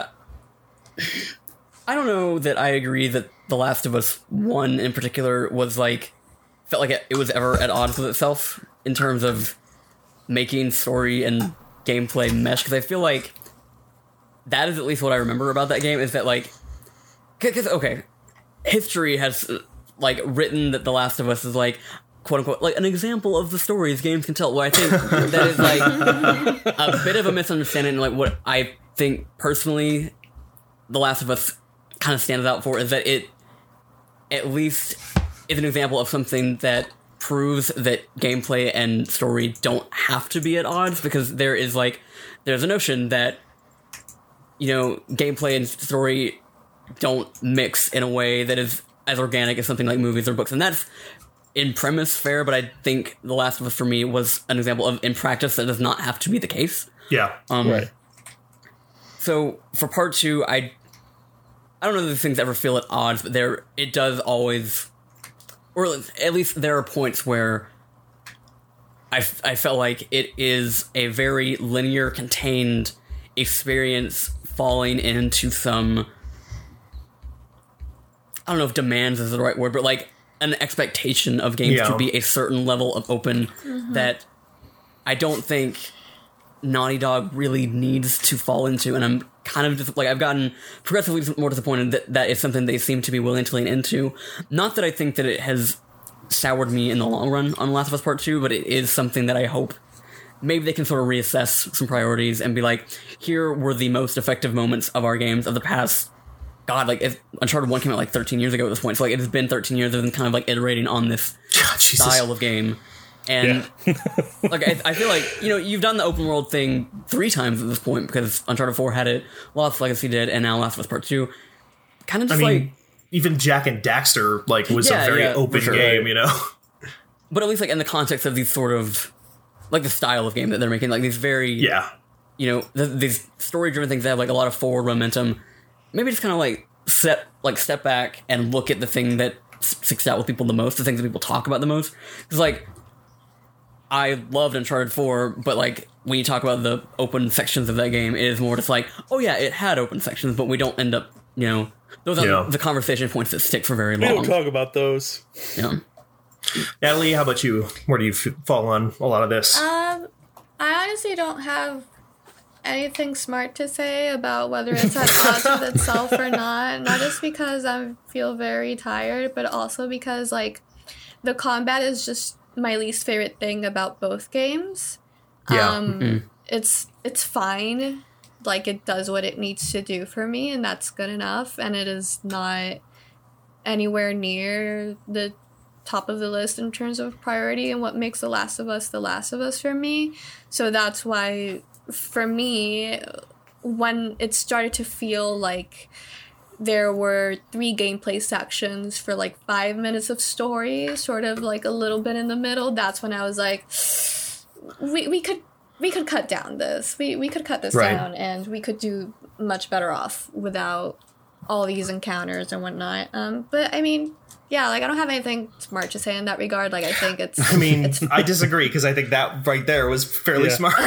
I don't know that I agree that The Last of Us one in particular was like felt like it, it was ever at odds with itself in terms of making story and gameplay mesh, because I feel like that is at least what I remember about that game, is that like because okay, history has like written that The Last of Us is like quote unquote like an example of the stories games can tell. Well, I think that is like a bit of a misunderstanding. Like what I think personally The Last of Us kind of stands out for is that it at least is an example of something that proves that gameplay and story don't have to be at odds, because there is like there's a notion that, you know, gameplay and story don't mix in a way that is as organic as something like movies or books, and that's in premise fair, but I think The Last of Us for me was an example of in practice that does not have to be the case. Yeah. Um, Right. So for part two, I I don't know if these things ever feel at odds, but there it does always, or at least there are points where I, I felt like it is a very linear, contained experience falling into some, I don't know if demands is the right word, but like an expectation of games Yeah. to be a certain level of open Mm-hmm. that I don't think Naughty Dog really needs to fall into, and I'm kind of just like I've gotten progressively more disappointed that that is something they seem to be willing to lean into. Not that I think that it has soured me in the long run on Last of Us Part Two, but it is something that I hope maybe they can sort of reassess some priorities and be like, here were the most effective moments of our games of the past. God, like if Uncharted One came out like thirteen years ago at this point, so like it has been thirteen years of them kind of like iterating on this God, Jesus. style of game. And like I, I feel like, you know, you've done the open world thing three times at this point, because Uncharted four had it, Lost Legacy did, and now Last of Us Part two. Kind of I just mean, like, even Jack and Daxter like was Yeah, a very yeah, open for sure. game, you know. but at least like in the context of these sort of like the style of game that they're making, like these very Yeah. you know, th- these story driven things that have like a lot of forward momentum. Maybe just kind of like set like step back and look at the thing that s- sticks out with people the most, the things that people talk about the most. Because like I loved Uncharted four, but like when you talk about the open sections of that game, it is more just like, oh yeah, it had open sections, but we don't end up, you know, those are Yeah. the conversation points that stick for very We long. don't talk about those. Yeah. Natalie, how about you? Where do you f- fall on a lot of this? Um, I honestly don't have anything smart to say about whether it's at odds with itself or not. Not just because I feel very tired, but also because like the combat is just my least favorite thing about both games. Yeah. Um, it's it's fine. Like it does what it needs to do for me, and that's good enough. And it is not anywhere near the top of the list in terms of priority and what makes The Last of Us The Last of Us for me. So that's why, for me, when it started to feel like there were three gameplay sections for like five minutes of story, sort of like a little bit in the middle, that's when I was like, we we could we could cut down this. We we could cut this Right. down, and we could do much better off without all these encounters and whatnot. Um, but I mean, yeah, like I don't have anything smart to say in that regard. Like I think it's. I mean, I disagree because I think that right there was fairly Yeah. smart.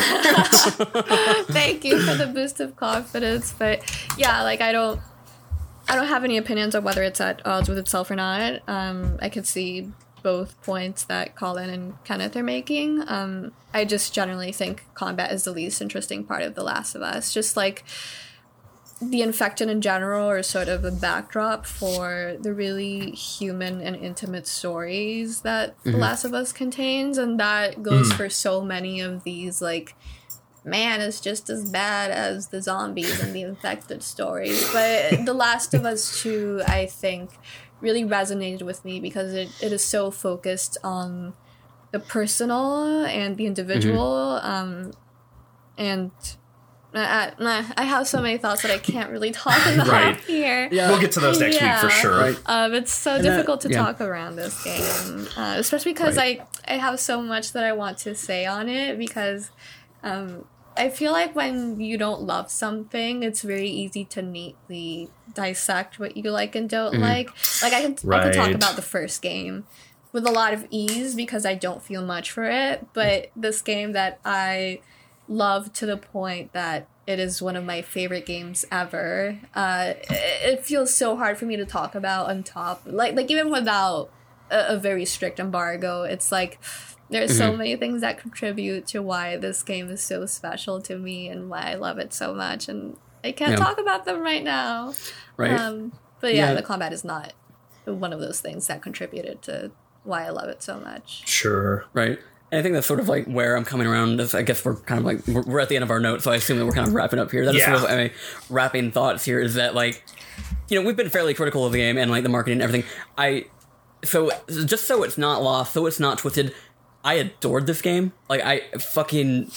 Thank you for the boost of confidence, but yeah, like I don't, I don't have any opinions on whether it's at odds with itself or not. Um, I could see both points that Colin and Kenneth are making. Um, I just generally think combat is the least interesting part of The Last of Us. Just like the Infected in general are sort of a backdrop for the really human and intimate stories that The Last of Us contains, and that goes for so many of these like, man is just as bad as the zombies and the infected stories. But The Last of Us two, I think, really resonated with me because it, it is so focused on the personal and the individual. Um, and Uh, nah, I have so many thoughts that I can't really talk about Right. here. Yeah. We'll get to those next Yeah. week for sure. Right. Um, it's so that- difficult to yeah. talk around this game, uh, especially because Right. I I have so much that I want to say on it. Because um, I feel like when you don't love something, it's very easy to neatly dissect what you like and don't Mm-hmm. like. Like I can I can talk Right. about the first game with a lot of ease because I don't feel much for it. But this game that I love to the point that it is one of my favorite games ever. Uh, it, it feels so hard for me to talk about on top, like like even without a, a very strict embargo. It's like there's so many things that contribute to why this game is so special to me and why I love it so much, and I can't Yeah. talk about them right now. Right. Um, but yeah, Yeah. the combat is not one of those things that contributed to why I love it so much. Sure. Right. And I think that's sort of like where I'm coming around. Is I guess we're kind of like, we're, we're at the end of our note, so I assume that we're kind of wrapping up here. That is Yeah. sort of my wrapping thoughts here is that, like, you know, we've been fairly critical of the game and, like, the marketing and everything. I, so, just so it's not lost, so it's not twisted, I adored this game. Like, I fucking,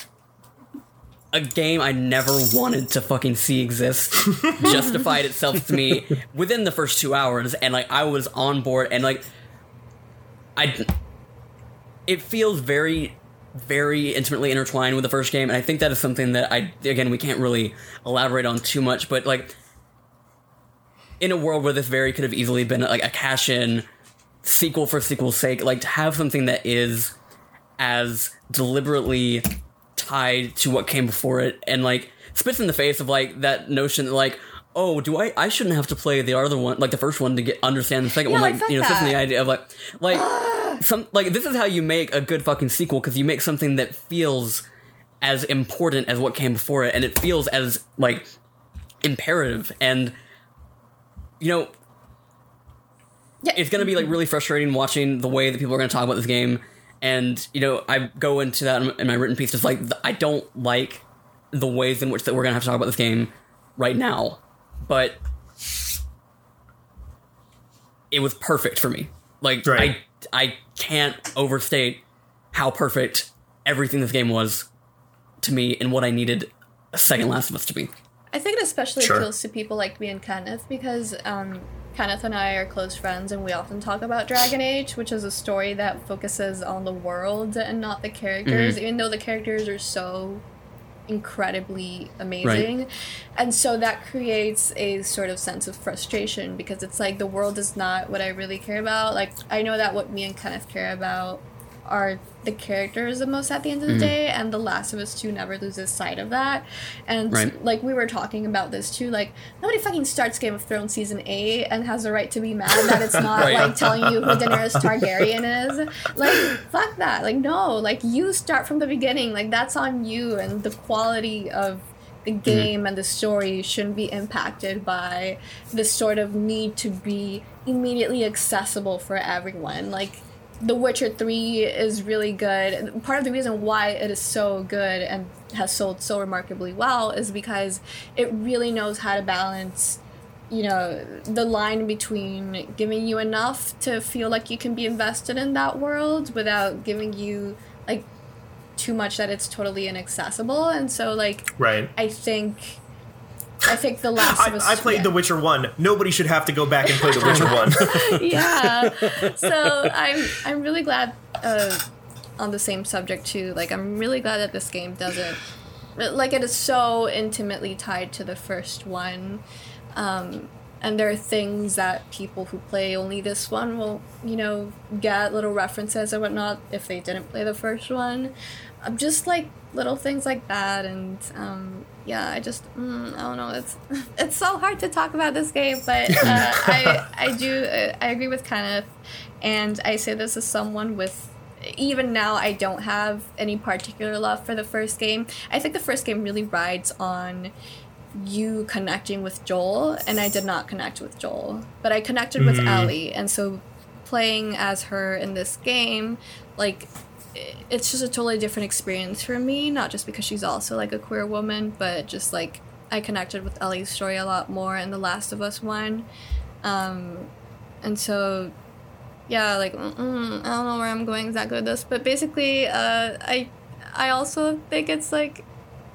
a game I never wanted to fucking see exist justified itself to me within the first two hours, and, like, I was on board, and, like, I... It feels very, very intimately intertwined with the first game, and I think that is something that I, again, we can't really elaborate on too much, but, like, in a world where this very could have easily been, like, a cash-in sequel for sequel's sake, like, to have something that is as deliberately tied to what came before it, and, like, spits in the face of, like, that notion that, like, oh, do I, I shouldn't have to play the other one, like, the first one to get, understand the second Yeah, one, like, like, you know, fuck spits in the that. idea of, like, like, some, like, this is how you make a good fucking sequel, because you make something that feels as important as what came before it, and it feels as, like, imperative, and, you know, Yeah. it's gonna be, like, really frustrating watching the way that people are gonna talk about this game, and, you know, I go into that in my written piece, just like, I don't like the ways in which that we're gonna have to talk about this game right now, but it was perfect for me. Like, Right. I, I can't overstate how perfect everything this game was to me and what I needed a second Last of Us to be. I think it especially Sure. appeals to people like me and Kenneth because um, Kenneth and I are close friends and we often talk about Dragon Age, which is a story that focuses on the world and not the characters, even though the characters are so incredibly amazing. Right. And so that creates a sort of sense of frustration because it's like the world is not what I really care about. Like, I know that what me and Kenneth care about are the characters the most at the end of the day, and The Last of Us two never loses sight of that. And Right. like we were talking about this too, like nobody fucking starts Game of Thrones season eight and has the right to be mad that it's not Right. like telling you who Daenerys Targaryen is. Like, fuck that. Like, no, like you start from the beginning. Like, that's on you, and the quality of the game and the story shouldn't be impacted by this sort of need to be immediately accessible for everyone. Like, The Witcher three is really good. Part of the reason why it is so good and has sold so remarkably well is because it really knows how to balance, you know, the line between giving you enough to feel like you can be invested in that world without giving you, like, too much that it's totally inaccessible. And so, like, Right. I think... I think The Last I, of Us... I played yeah. The Witcher one. Nobody should have to go back and play The Witcher one. Yeah. So I'm I'm really glad uh, on the same subject too. Like, I'm really glad that this game doesn't, like, it is so intimately tied to the first one. Um, and there are things that people who play only this one will, you know, get little references or whatnot if they didn't play the first one. Um, just like little things like that, and um, yeah, I just mm, I don't know. It's it's so hard to talk about this game, but uh, I I do uh, I agree with Kenneth, and I say this as someone with. Even now, I don't have any particular love for the first game. I think the first game really rides on you connecting with Joel, and I did not connect with Joel, but I connected with Ellie, and so playing as her in this game, like, it's just a totally different experience for me, not just because she's also, like, a queer woman, but just, like, I connected with Ellie's story a lot more in The Last of Us one, um, and so, yeah, like, mm, I don't know where I'm going exactly with this, but basically, uh, I, I also think it's, like,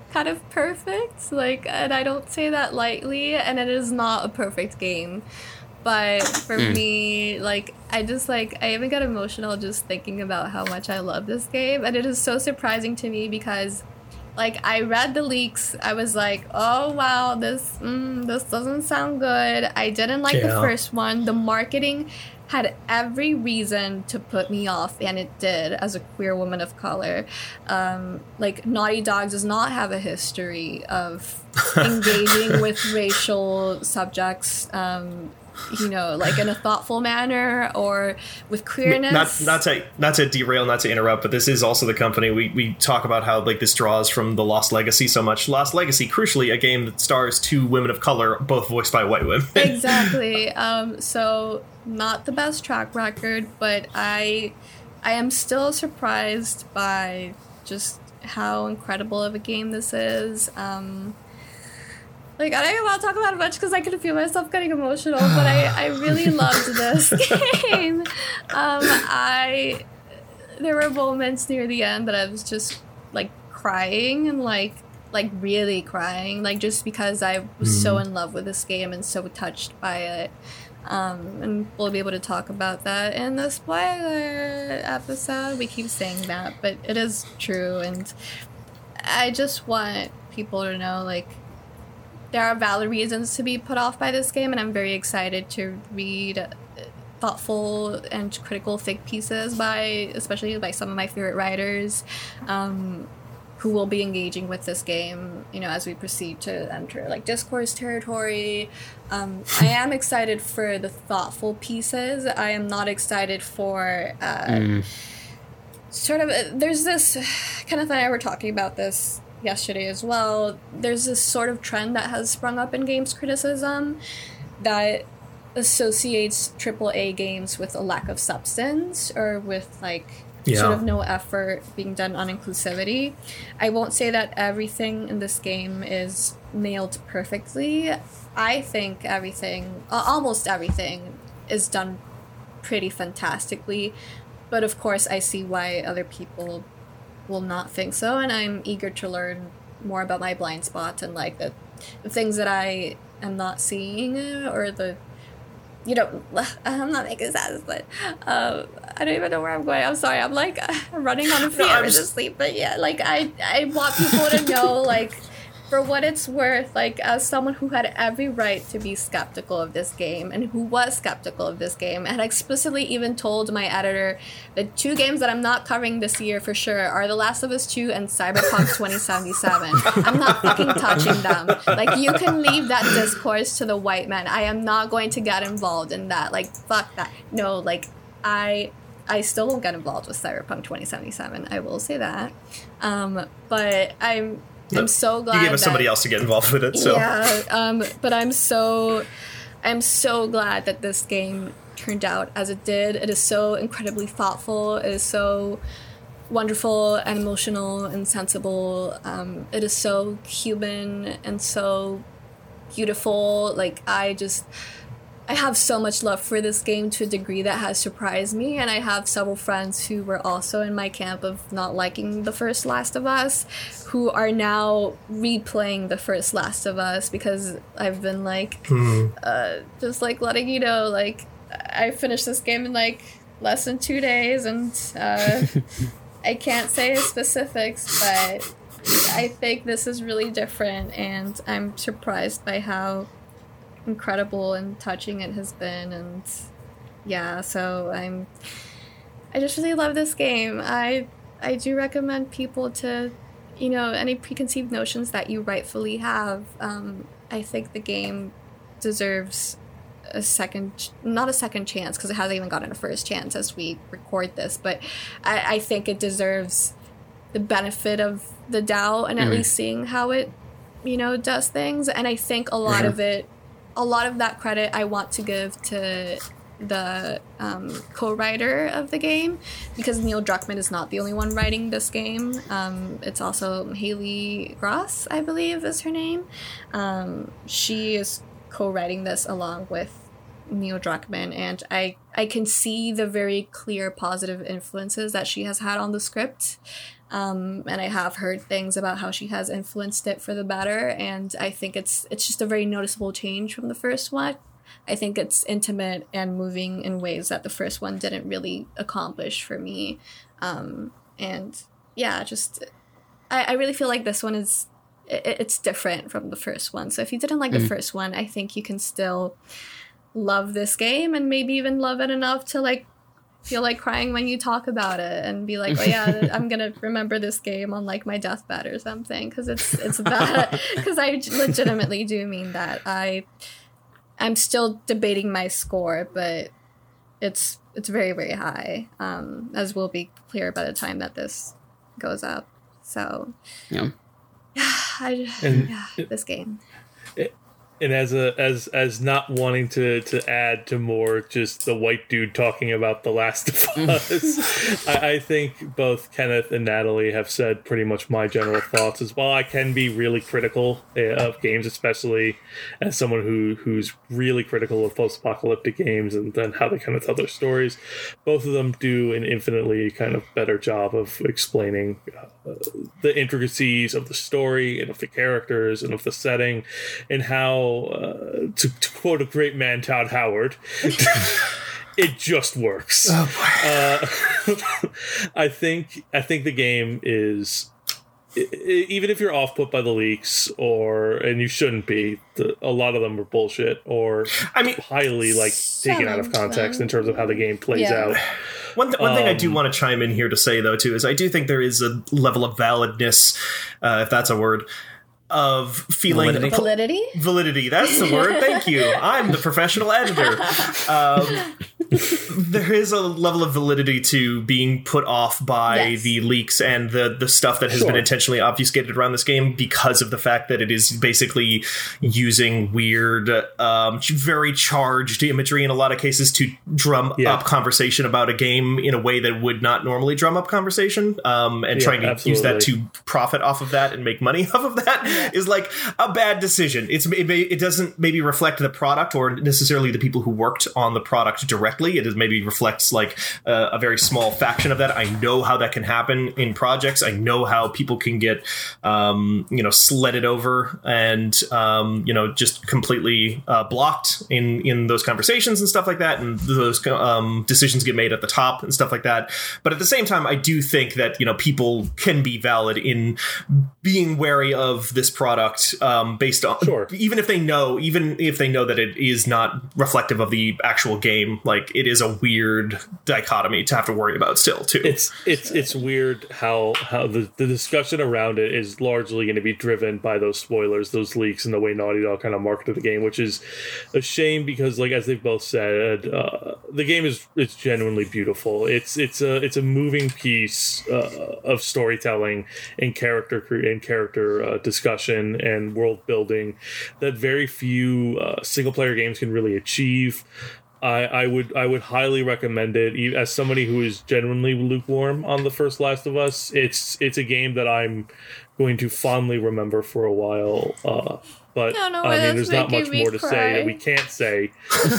kind of perfect. Like, and I don't say that lightly, and it is not a perfect game. But for mm. me, like, I just, like, I even got emotional just thinking about how much I love this game. And it is so surprising to me because, like, I read the leaks. I was like, oh, wow, this mm, this doesn't sound good. I didn't like yeah. the first one. The marketing had every reason to put me off, and it did, as a queer woman of color. Um, like, Naughty Dog does not have a history of engaging with racial subjects, um, you know, like in a thoughtful manner or with queerness. Not, not to not to derail, not to interrupt, but this is also the company we, we talk about how like this draws from the Lost Legacy so much. Lost Legacy, crucially, a game that stars two women of color, both voiced by white women. Exactly. Um, so not the best track record, but I I am still surprised by just how incredible of a game this is. Um, Like, I don't even want to talk about it much because I can feel myself getting emotional, but I, I really loved this game. Um, I, there were moments near the end that I was just, like, crying and, like, like really crying, like, just because I was mm. so in love with this game and so touched by it. Um, and we'll be able to talk about that in the spoiler episode. We keep saying that, but it is true, and I just want people to know, like, there are valid reasons to be put off by this game, and I'm very excited to read thoughtful and critical think pieces by, especially by some of my favorite writers, um, who will be engaging with this game, you know, as we proceed to enter, like, discourse territory. Um, I am excited for the thoughtful pieces. I am not excited for uh, mm. sort of, there's this kind of thing, I were talking about this yesterday as well. There's this sort of trend that has sprung up in games criticism that associates triple A games with a lack of substance or with, like, yeah. sort of no effort being done on inclusivity. I won't say that everything in this game is nailed perfectly. I think everything, uh, almost everything, is done pretty fantastically, but of course I see why other people will not think so, and I'm eager to learn more about my blind spots and, like, the, the things that I am not seeing, or the, you know, I'm not making sense, but uh, I don't even know where I'm going. I'm sorry, I'm like I'm running on a fear no, just... sleep, but yeah, like, I, I want people to know, like, for what it's worth, like, as someone who had every right to be skeptical of this game and who was skeptical of this game, and I explicitly even told my editor the two games that I'm not covering this year for sure are The Last of Us two and Cyberpunk twenty seventy-seven. I'm not fucking touching them. Like, you can leave that discourse to the white men. I am not going to get involved in that. Like, fuck that. No, like, I... I still won't get involved with Cyberpunk twenty seventy-seven. I will say that. Um, but I'm... I'm so glad you gave us that, somebody else to get involved with it. So yeah, um, but I'm so, I'm so glad that this game turned out as it did. It is so incredibly thoughtful. It is so wonderful and emotional and sensible. Um, it is so human and so beautiful. Like, I just, I have so much love for this game to a degree that has surprised me, and I have several friends who were also in my camp of not liking the first Last of Us, who are now replaying the first Last of Us because I've been, like, mm. uh, just, like, letting you know, like, I finished this game in, like, less than two days, and uh, I can't say specifics, but I think this is really different, and I'm surprised by how incredible and touching it has been. And yeah, so I'm I just really love this game. I I do recommend people to, you know, any preconceived notions that you rightfully have. um I think the game deserves a second, not a second chance because it hasn't even gotten a first chance as we record this, but I, I think it deserves the benefit of the doubt and mm-hmm. at least seeing how it, you know, does things. And I think a lot mm-hmm. of it A lot of that credit I want to give to the um, co-writer of the game, because Neil Druckmann is not the only one writing this game. Um, it's also Haley Gross, I believe is her name. Um, she is co-writing this along with Neil Druckmann, and I, I can see the very clear positive influences that she has had on the script. Um, and I have heard things about how she has influenced it for the better, and I think it's it's just a very noticeable change from the first one. I think it's intimate and moving in ways that the first one didn't really accomplish for me. Um, and yeah, just I, I really feel like this one is it, it's different from the first one. So if you didn't like mm. the first one, I think you can still love this game and maybe even love it enough to like feel like crying when you talk about it and be like, oh yeah, I'm gonna remember this game on like my deathbed or something, because it's it's bad. Because I legitimately do mean that. I I'm still debating my score, but it's it's very very high, um, as will be clear by the time that this goes up. So yeah, I, and yeah it, this game. It, And as a as as not wanting to, to add to more just the white dude talking about The Last of Us, I, I think both Kenneth and Natalie have said pretty much my general thoughts as well. I can be really critical of games, especially as someone who who's really critical of post-apocalyptic games and then how they kind of tell their stories. Both of them do an infinitely kind of better job of explaining uh, the intricacies of the story and of the characters and of the setting and how. Uh, to, to quote a great man, Todd Howard, it just works. Oh boy. Uh, I think I think the game is, even if you're off put by the leaks, or and you shouldn't be, the, a lot of them are bullshit, or I mean, highly like taken out of context in terms of how the game plays yeah. out. One, th- one um, thing I do want to chime in here to say though too is I do think there is a level of validness, uh, if that's a word. Of feeling validity. validity validity that's the word. Thank you. I'm the professional editor. Um, there is a level of validity to being put off by yes. the leaks and the the stuff that has sure. been intentionally obfuscated around this game because of the fact that it is basically using weird, um, very charged imagery in a lot of cases to drum yeah. up conversation about a game in a way that would not normally drum up conversation, um, and yeah, trying to absolutely. use that to profit off of that and make money off of that. Is like a bad decision. It's it, it doesn't maybe reflect the product or necessarily the people who worked on the product directly. It is maybe reflects like uh, a very small faction of that. I know how that can happen in projects. I know how people can get um, you know sledded over and um, you know just completely uh, blocked in in those conversations and stuff like that. And those um, decisions get made at the top and stuff like that. But at the same time, I do think that you know people can be valid in being wary of this product um, based on sure. even if they know even if they know that it is not reflective of the actual game. Like it is a weird dichotomy to have to worry about still too. It's it's it's weird how how the, the discussion around it is largely going to be driven by those spoilers, those leaks, and the way Naughty Dog kind of marketed the game, which is a shame because like as they've both said, uh, the game is it's genuinely beautiful. It's it's a it's a moving piece uh, of storytelling and character and character uh, discussion and world building that very few uh, single player games can really achieve. I, I would I would highly recommend it. As somebody who is genuinely lukewarm on the first Last of Us, it's it's a game that I'm going to fondly remember for a while. Uh, but I, I mean, there's not much more to cry. say that we can't say.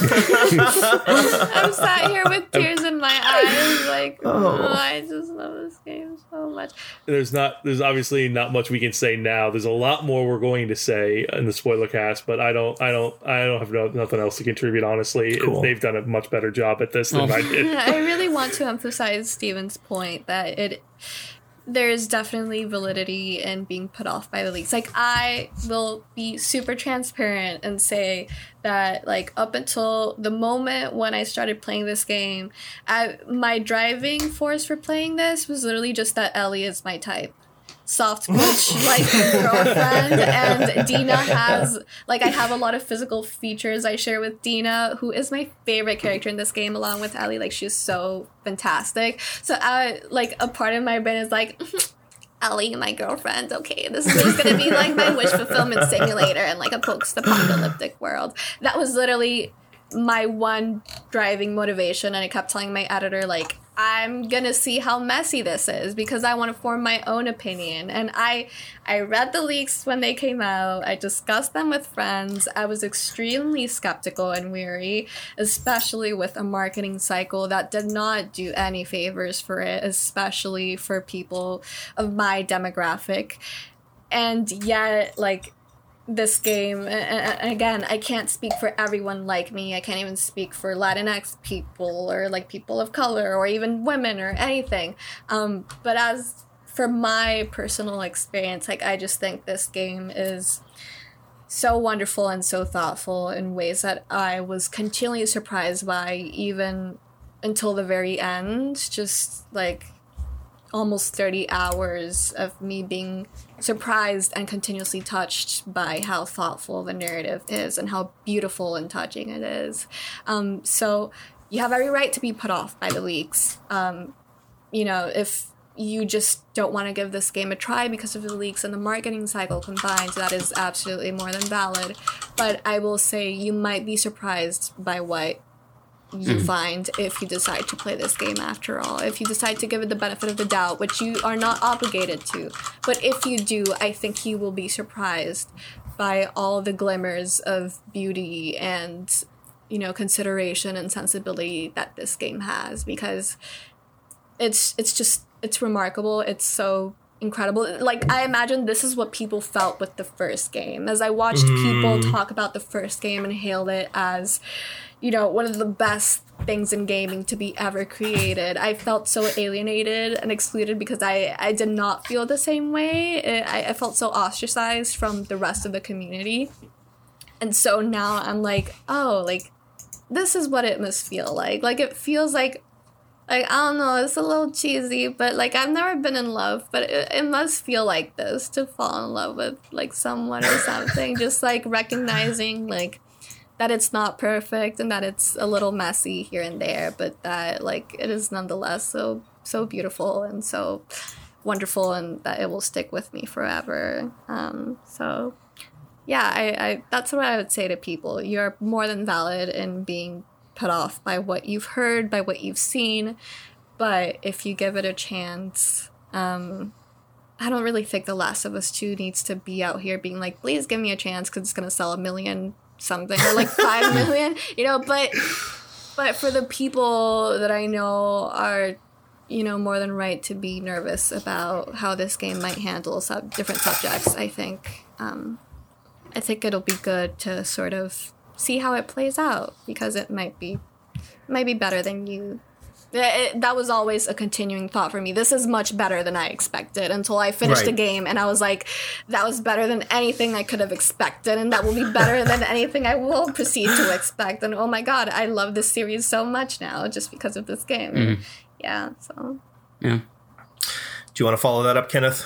I'm sat here with tears in my eyes, like, oh. oh, I just love this game so much. There's not, there's obviously not much we can say now. There's a lot more we're going to say in the spoiler cast, but I don't, I don't, I don't have no, nothing else to contribute. Honestly, cool. They've done a much better job at this than oh. I did. I really want to emphasize Steven's point that it. There's definitely validity in being put off by the leaks. Like, I will be super transparent and say that, like, up until the moment when I started playing this game, I, my driving force for playing this was literally just that Ellie is my type. Soft bitch, like girlfriend, and Dina has, like, I have a lot of physical features I share with Dina, who is my favorite character in this game, along with Ellie. Like, she's so fantastic. So, I, like, a part of my brain is like, Ellie, my girlfriend, okay, this is just gonna be, like, my wish fulfillment simulator in, like, a post-apocalyptic world. That was literally my one driving motivation, and I kept telling my editor, like, I'm gonna see how messy this is because I want to form my own opinion. And I I read the leaks when they came out. I discussed them with friends. I was extremely skeptical and weary, especially with a marketing cycle that did not do any favors for it, especially for people of my demographic. And yet, like, this game, again, I can't speak for everyone like me. I can't even speak for Latinx people or like people of color or even women or anything. Um, but as for my personal experience, like I just think this game is so wonderful and so thoughtful in ways that I was continually surprised by, even until the very end. Just like almost thirty hours of me being surprised and continuously touched by how thoughtful the narrative is and how beautiful and touching it is. Um, so you have every right to be put off by the leaks. Um, you know, if you just don't want to give this game a try because of the leaks and the marketing cycle combined, that is absolutely more than valid. But I will say you might be surprised by what you mm. find if you decide to play this game after all. If you decide to give it the benefit of the doubt, which you are not obligated to. But if you do, I think you will be surprised by all the glimmers of beauty and, you know, consideration and sensibility that this game has, because it's it's just, it's remarkable. It's so incredible. Like, I imagine this is what people felt with the first game. As I watched mm. people talk about the first game and hailed it as, you know, one of the best things in gaming to be ever created, I felt so alienated and excluded because I, I did not feel the same way. I, I felt so ostracized from the rest of the community. And so now I'm like, oh, like, this is what it must feel like. Like, it feels like, like, I don't know, it's a little cheesy, but, like, I've never been in love, but it, it must feel like this to fall in love with, like, someone or something. Just, like, recognizing, like, that it's not perfect and that it's a little messy here and there, but that, like, it is nonetheless so, so beautiful and so wonderful, and that it will stick with me forever. Um, so, yeah, I, I that's what I would say to people. You're more than valid in being put off by what you've heard, by what you've seen, but if you give it a chance, um, I don't really think The Last of Us two needs to be out here being like, please give me a chance because it's going to sell a million something or like five million, you know, but but for the people that I know are, you know, more than right to be nervous about how this game might handle sub- different subjects, I think, um, I think it'll be good to sort of see how it plays out, because it might be might be better than you. It, that was always a continuing thought for me. This is much better than I expected, until I finished right. the game and I was like, that was better than anything I could have expected, and that will be better than anything I will proceed to expect. And oh my god, I love this series so much now just because of this game. Mm. Yeah, so. Yeah. Do you want to follow that up, Kenneth?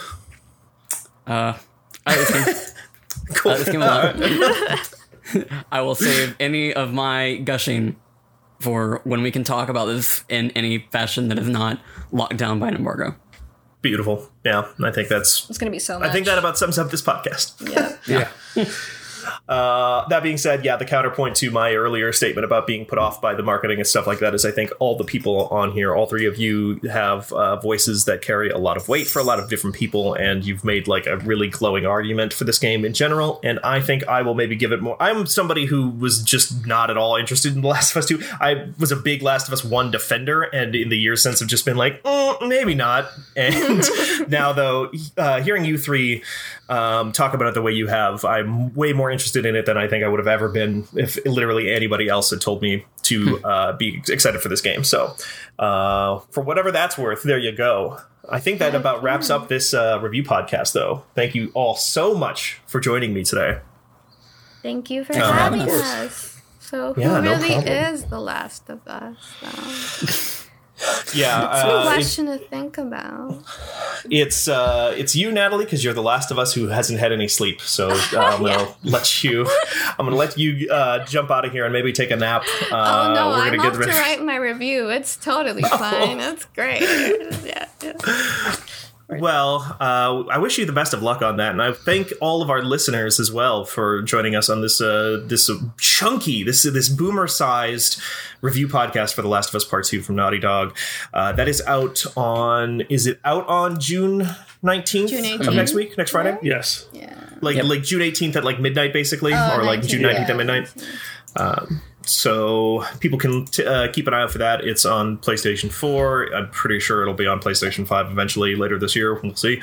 Uh, I this game, cool. Uh, this game alone. I will save any of my gushing for when we can talk about this in any fashion that is not locked down by an embargo. Beautiful. Yeah, I think that's... It's going to be so much. I think that about sums up this podcast. Yeah. Yeah. Uh, that being said, yeah, the counterpoint to my earlier statement about being put off by the marketing and stuff like that is I think all the people on here, all three of you, have uh, voices that carry a lot of weight for a lot of different people, and you've made like a really glowing argument for this game in general, and I think I will maybe give it more. I'm somebody who was just not at all interested in The Last of Us two. I was a big Last of Us one defender, and in the years since have just been like, mm, maybe not. And now, though, uh, hearing you three um, talk about it the way you have, I'm way more interested in it than I think I would have ever been if literally anybody else had told me to uh, be excited for this game. So uh, for whatever that's worth, there you go. I think that about wraps up this uh, review podcast, though. Thank you all so much for joining me today. Thank you for uh, having us. So who yeah, no really problem. is The Last of Us? So. Yeah, it's uh, a question it, to think about. It's uh, it's you, Natalie, because you're the last of us who hasn't had any sleep. So uh, I'm gonna yeah. let you. I'm gonna let you uh, jump out of here and maybe take a nap. Uh, oh no, we're I'm gonna off get to write my review. It's totally fine. It's great. Yeah, yeah. Well, uh, I wish you the best of luck on that, and I thank all of our listeners as well for joining us on this uh, this chunky, this this boomer-sized review podcast for The Last of Us Part Two from Naughty Dog. Uh, that is out on. Is it out on June nineteenth June eighteenth. of next week, next Friday? Yes. Yeah. Like Yep. like June eighteenth at like midnight, basically, Oh, or like nineteenth, June nineteenth yeah. at midnight. Um, so people can t- uh, keep an eye out for that. It's on PlayStation four. I'm pretty sure it'll be on PlayStation five eventually later this year. We'll see.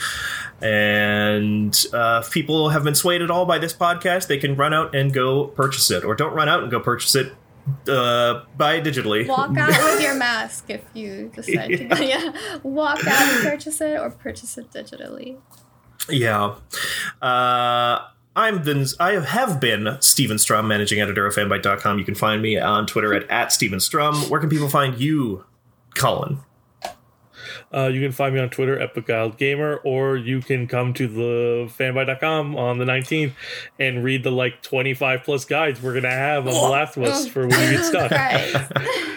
And uh, if people have been swayed at all by this podcast, they can run out and go purchase it, or don't run out and go purchase it. Uh, buy it digitally. Walk out with your mask if you decide to. Yeah. Yeah. Walk out and purchase it, or purchase it digitally. Yeah. Uh, I'm been, I have been Steven Strum, managing editor of fanbyte dot com. You can find me on Twitter at, at Steven Strum. Where can people find you, Colin? Uh, you can find me on Twitter at Beguiled Gamer, or you can come to the fanbyte dot com on the nineteenth and read the like twenty-five plus guides we're going to have on The Last of Us for when you get stuck. Christ.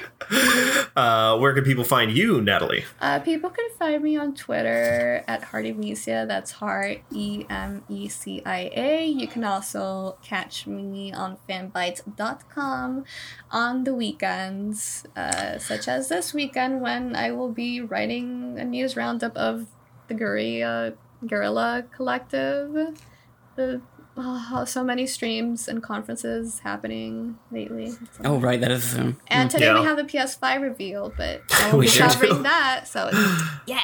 Uh, where can people find you, Natalie? Uh, people can find me on Twitter at Heartemisia. That's Heart E M E C I A. You can also catch me on fanbyte dot com on the weekends, uh, such as this weekend when I will be writing a news roundup of the Guerrilla, Guerrilla Collective. The oh, so many streams and conferences happening lately. Oh, right, that is soon. And today Yeah. we have the P S five reveal, but I will We be sure covering do. that. So it's, yeah.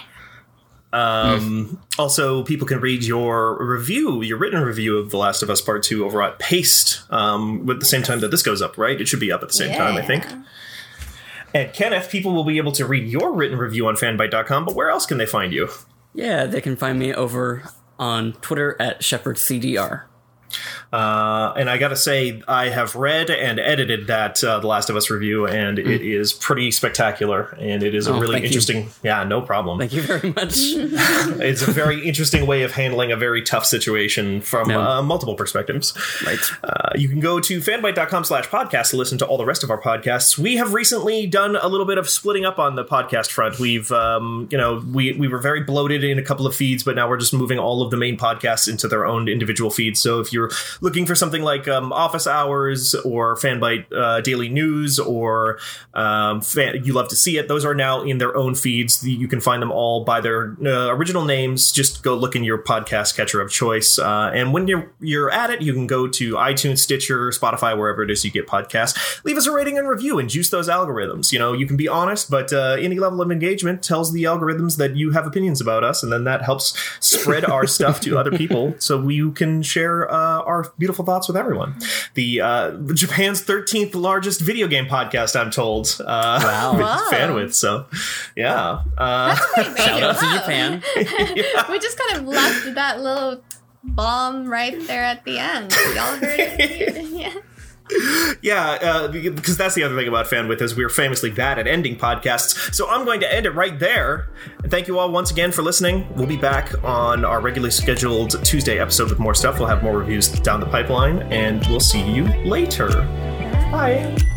Um, also, people can read your review, your written review of The Last of Us Part two over at Paste um, with the same time that this goes up, right? It should be up at the same time, I think. Yeah. And Kenneth, people will be able to read your written review on fanbyte dot com, but where else can they find you? Yeah, they can find me over on Twitter at Shepherd C D R. Uh, and I gotta say, I have read and edited that uh, The Last of Us review, and mm. it is pretty spectacular, and it is a Oh, really thank interesting... you. Yeah, no problem. Thank you very much. It's a very interesting way of handling a very tough situation from No. uh, multiple perspectives. Right. Uh, you can go to fanbyte dot com slash podcast to listen to all the rest of our podcasts. We have recently done a little bit of splitting up on the podcast front. We've, um, you know, we, we were very bloated in a couple of feeds, but now we're just moving all of the main podcasts into their own individual feeds. So if you're looking for something like um, Office Hours or Fanbyte uh, Daily News or um, fan- You Love to See It, those are now in their own feeds. You can find them all by their uh, original names. Just go look in your podcast catcher of choice. Uh, and when you're, you're at it, you can go to iTunes, Stitcher, Spotify, wherever it is you get podcasts. Leave us a rating and review and juice those algorithms. You know, you can be honest, but uh, any level of engagement tells the algorithms that you have opinions about us, and then that helps spread our stuff to other people so we can share uh, our beautiful thoughts with everyone. The uh, Japan's thirteenth largest video game podcast, I'm told. Uh, Wow. with Wow. fan with, so yeah. Uh, Shout out to Wow. Japan. We just kind of left that little bomb right there at the end. Y'all heard it here. Yeah. Yeah, uh, because that's the other thing about FanWith is we're famously bad at ending podcasts. So I'm going to end it right there. And thank you all once again for listening. We'll be back on our regularly scheduled Tuesday episode with more stuff. We'll have more reviews down the pipeline, and we'll see you later. Bye.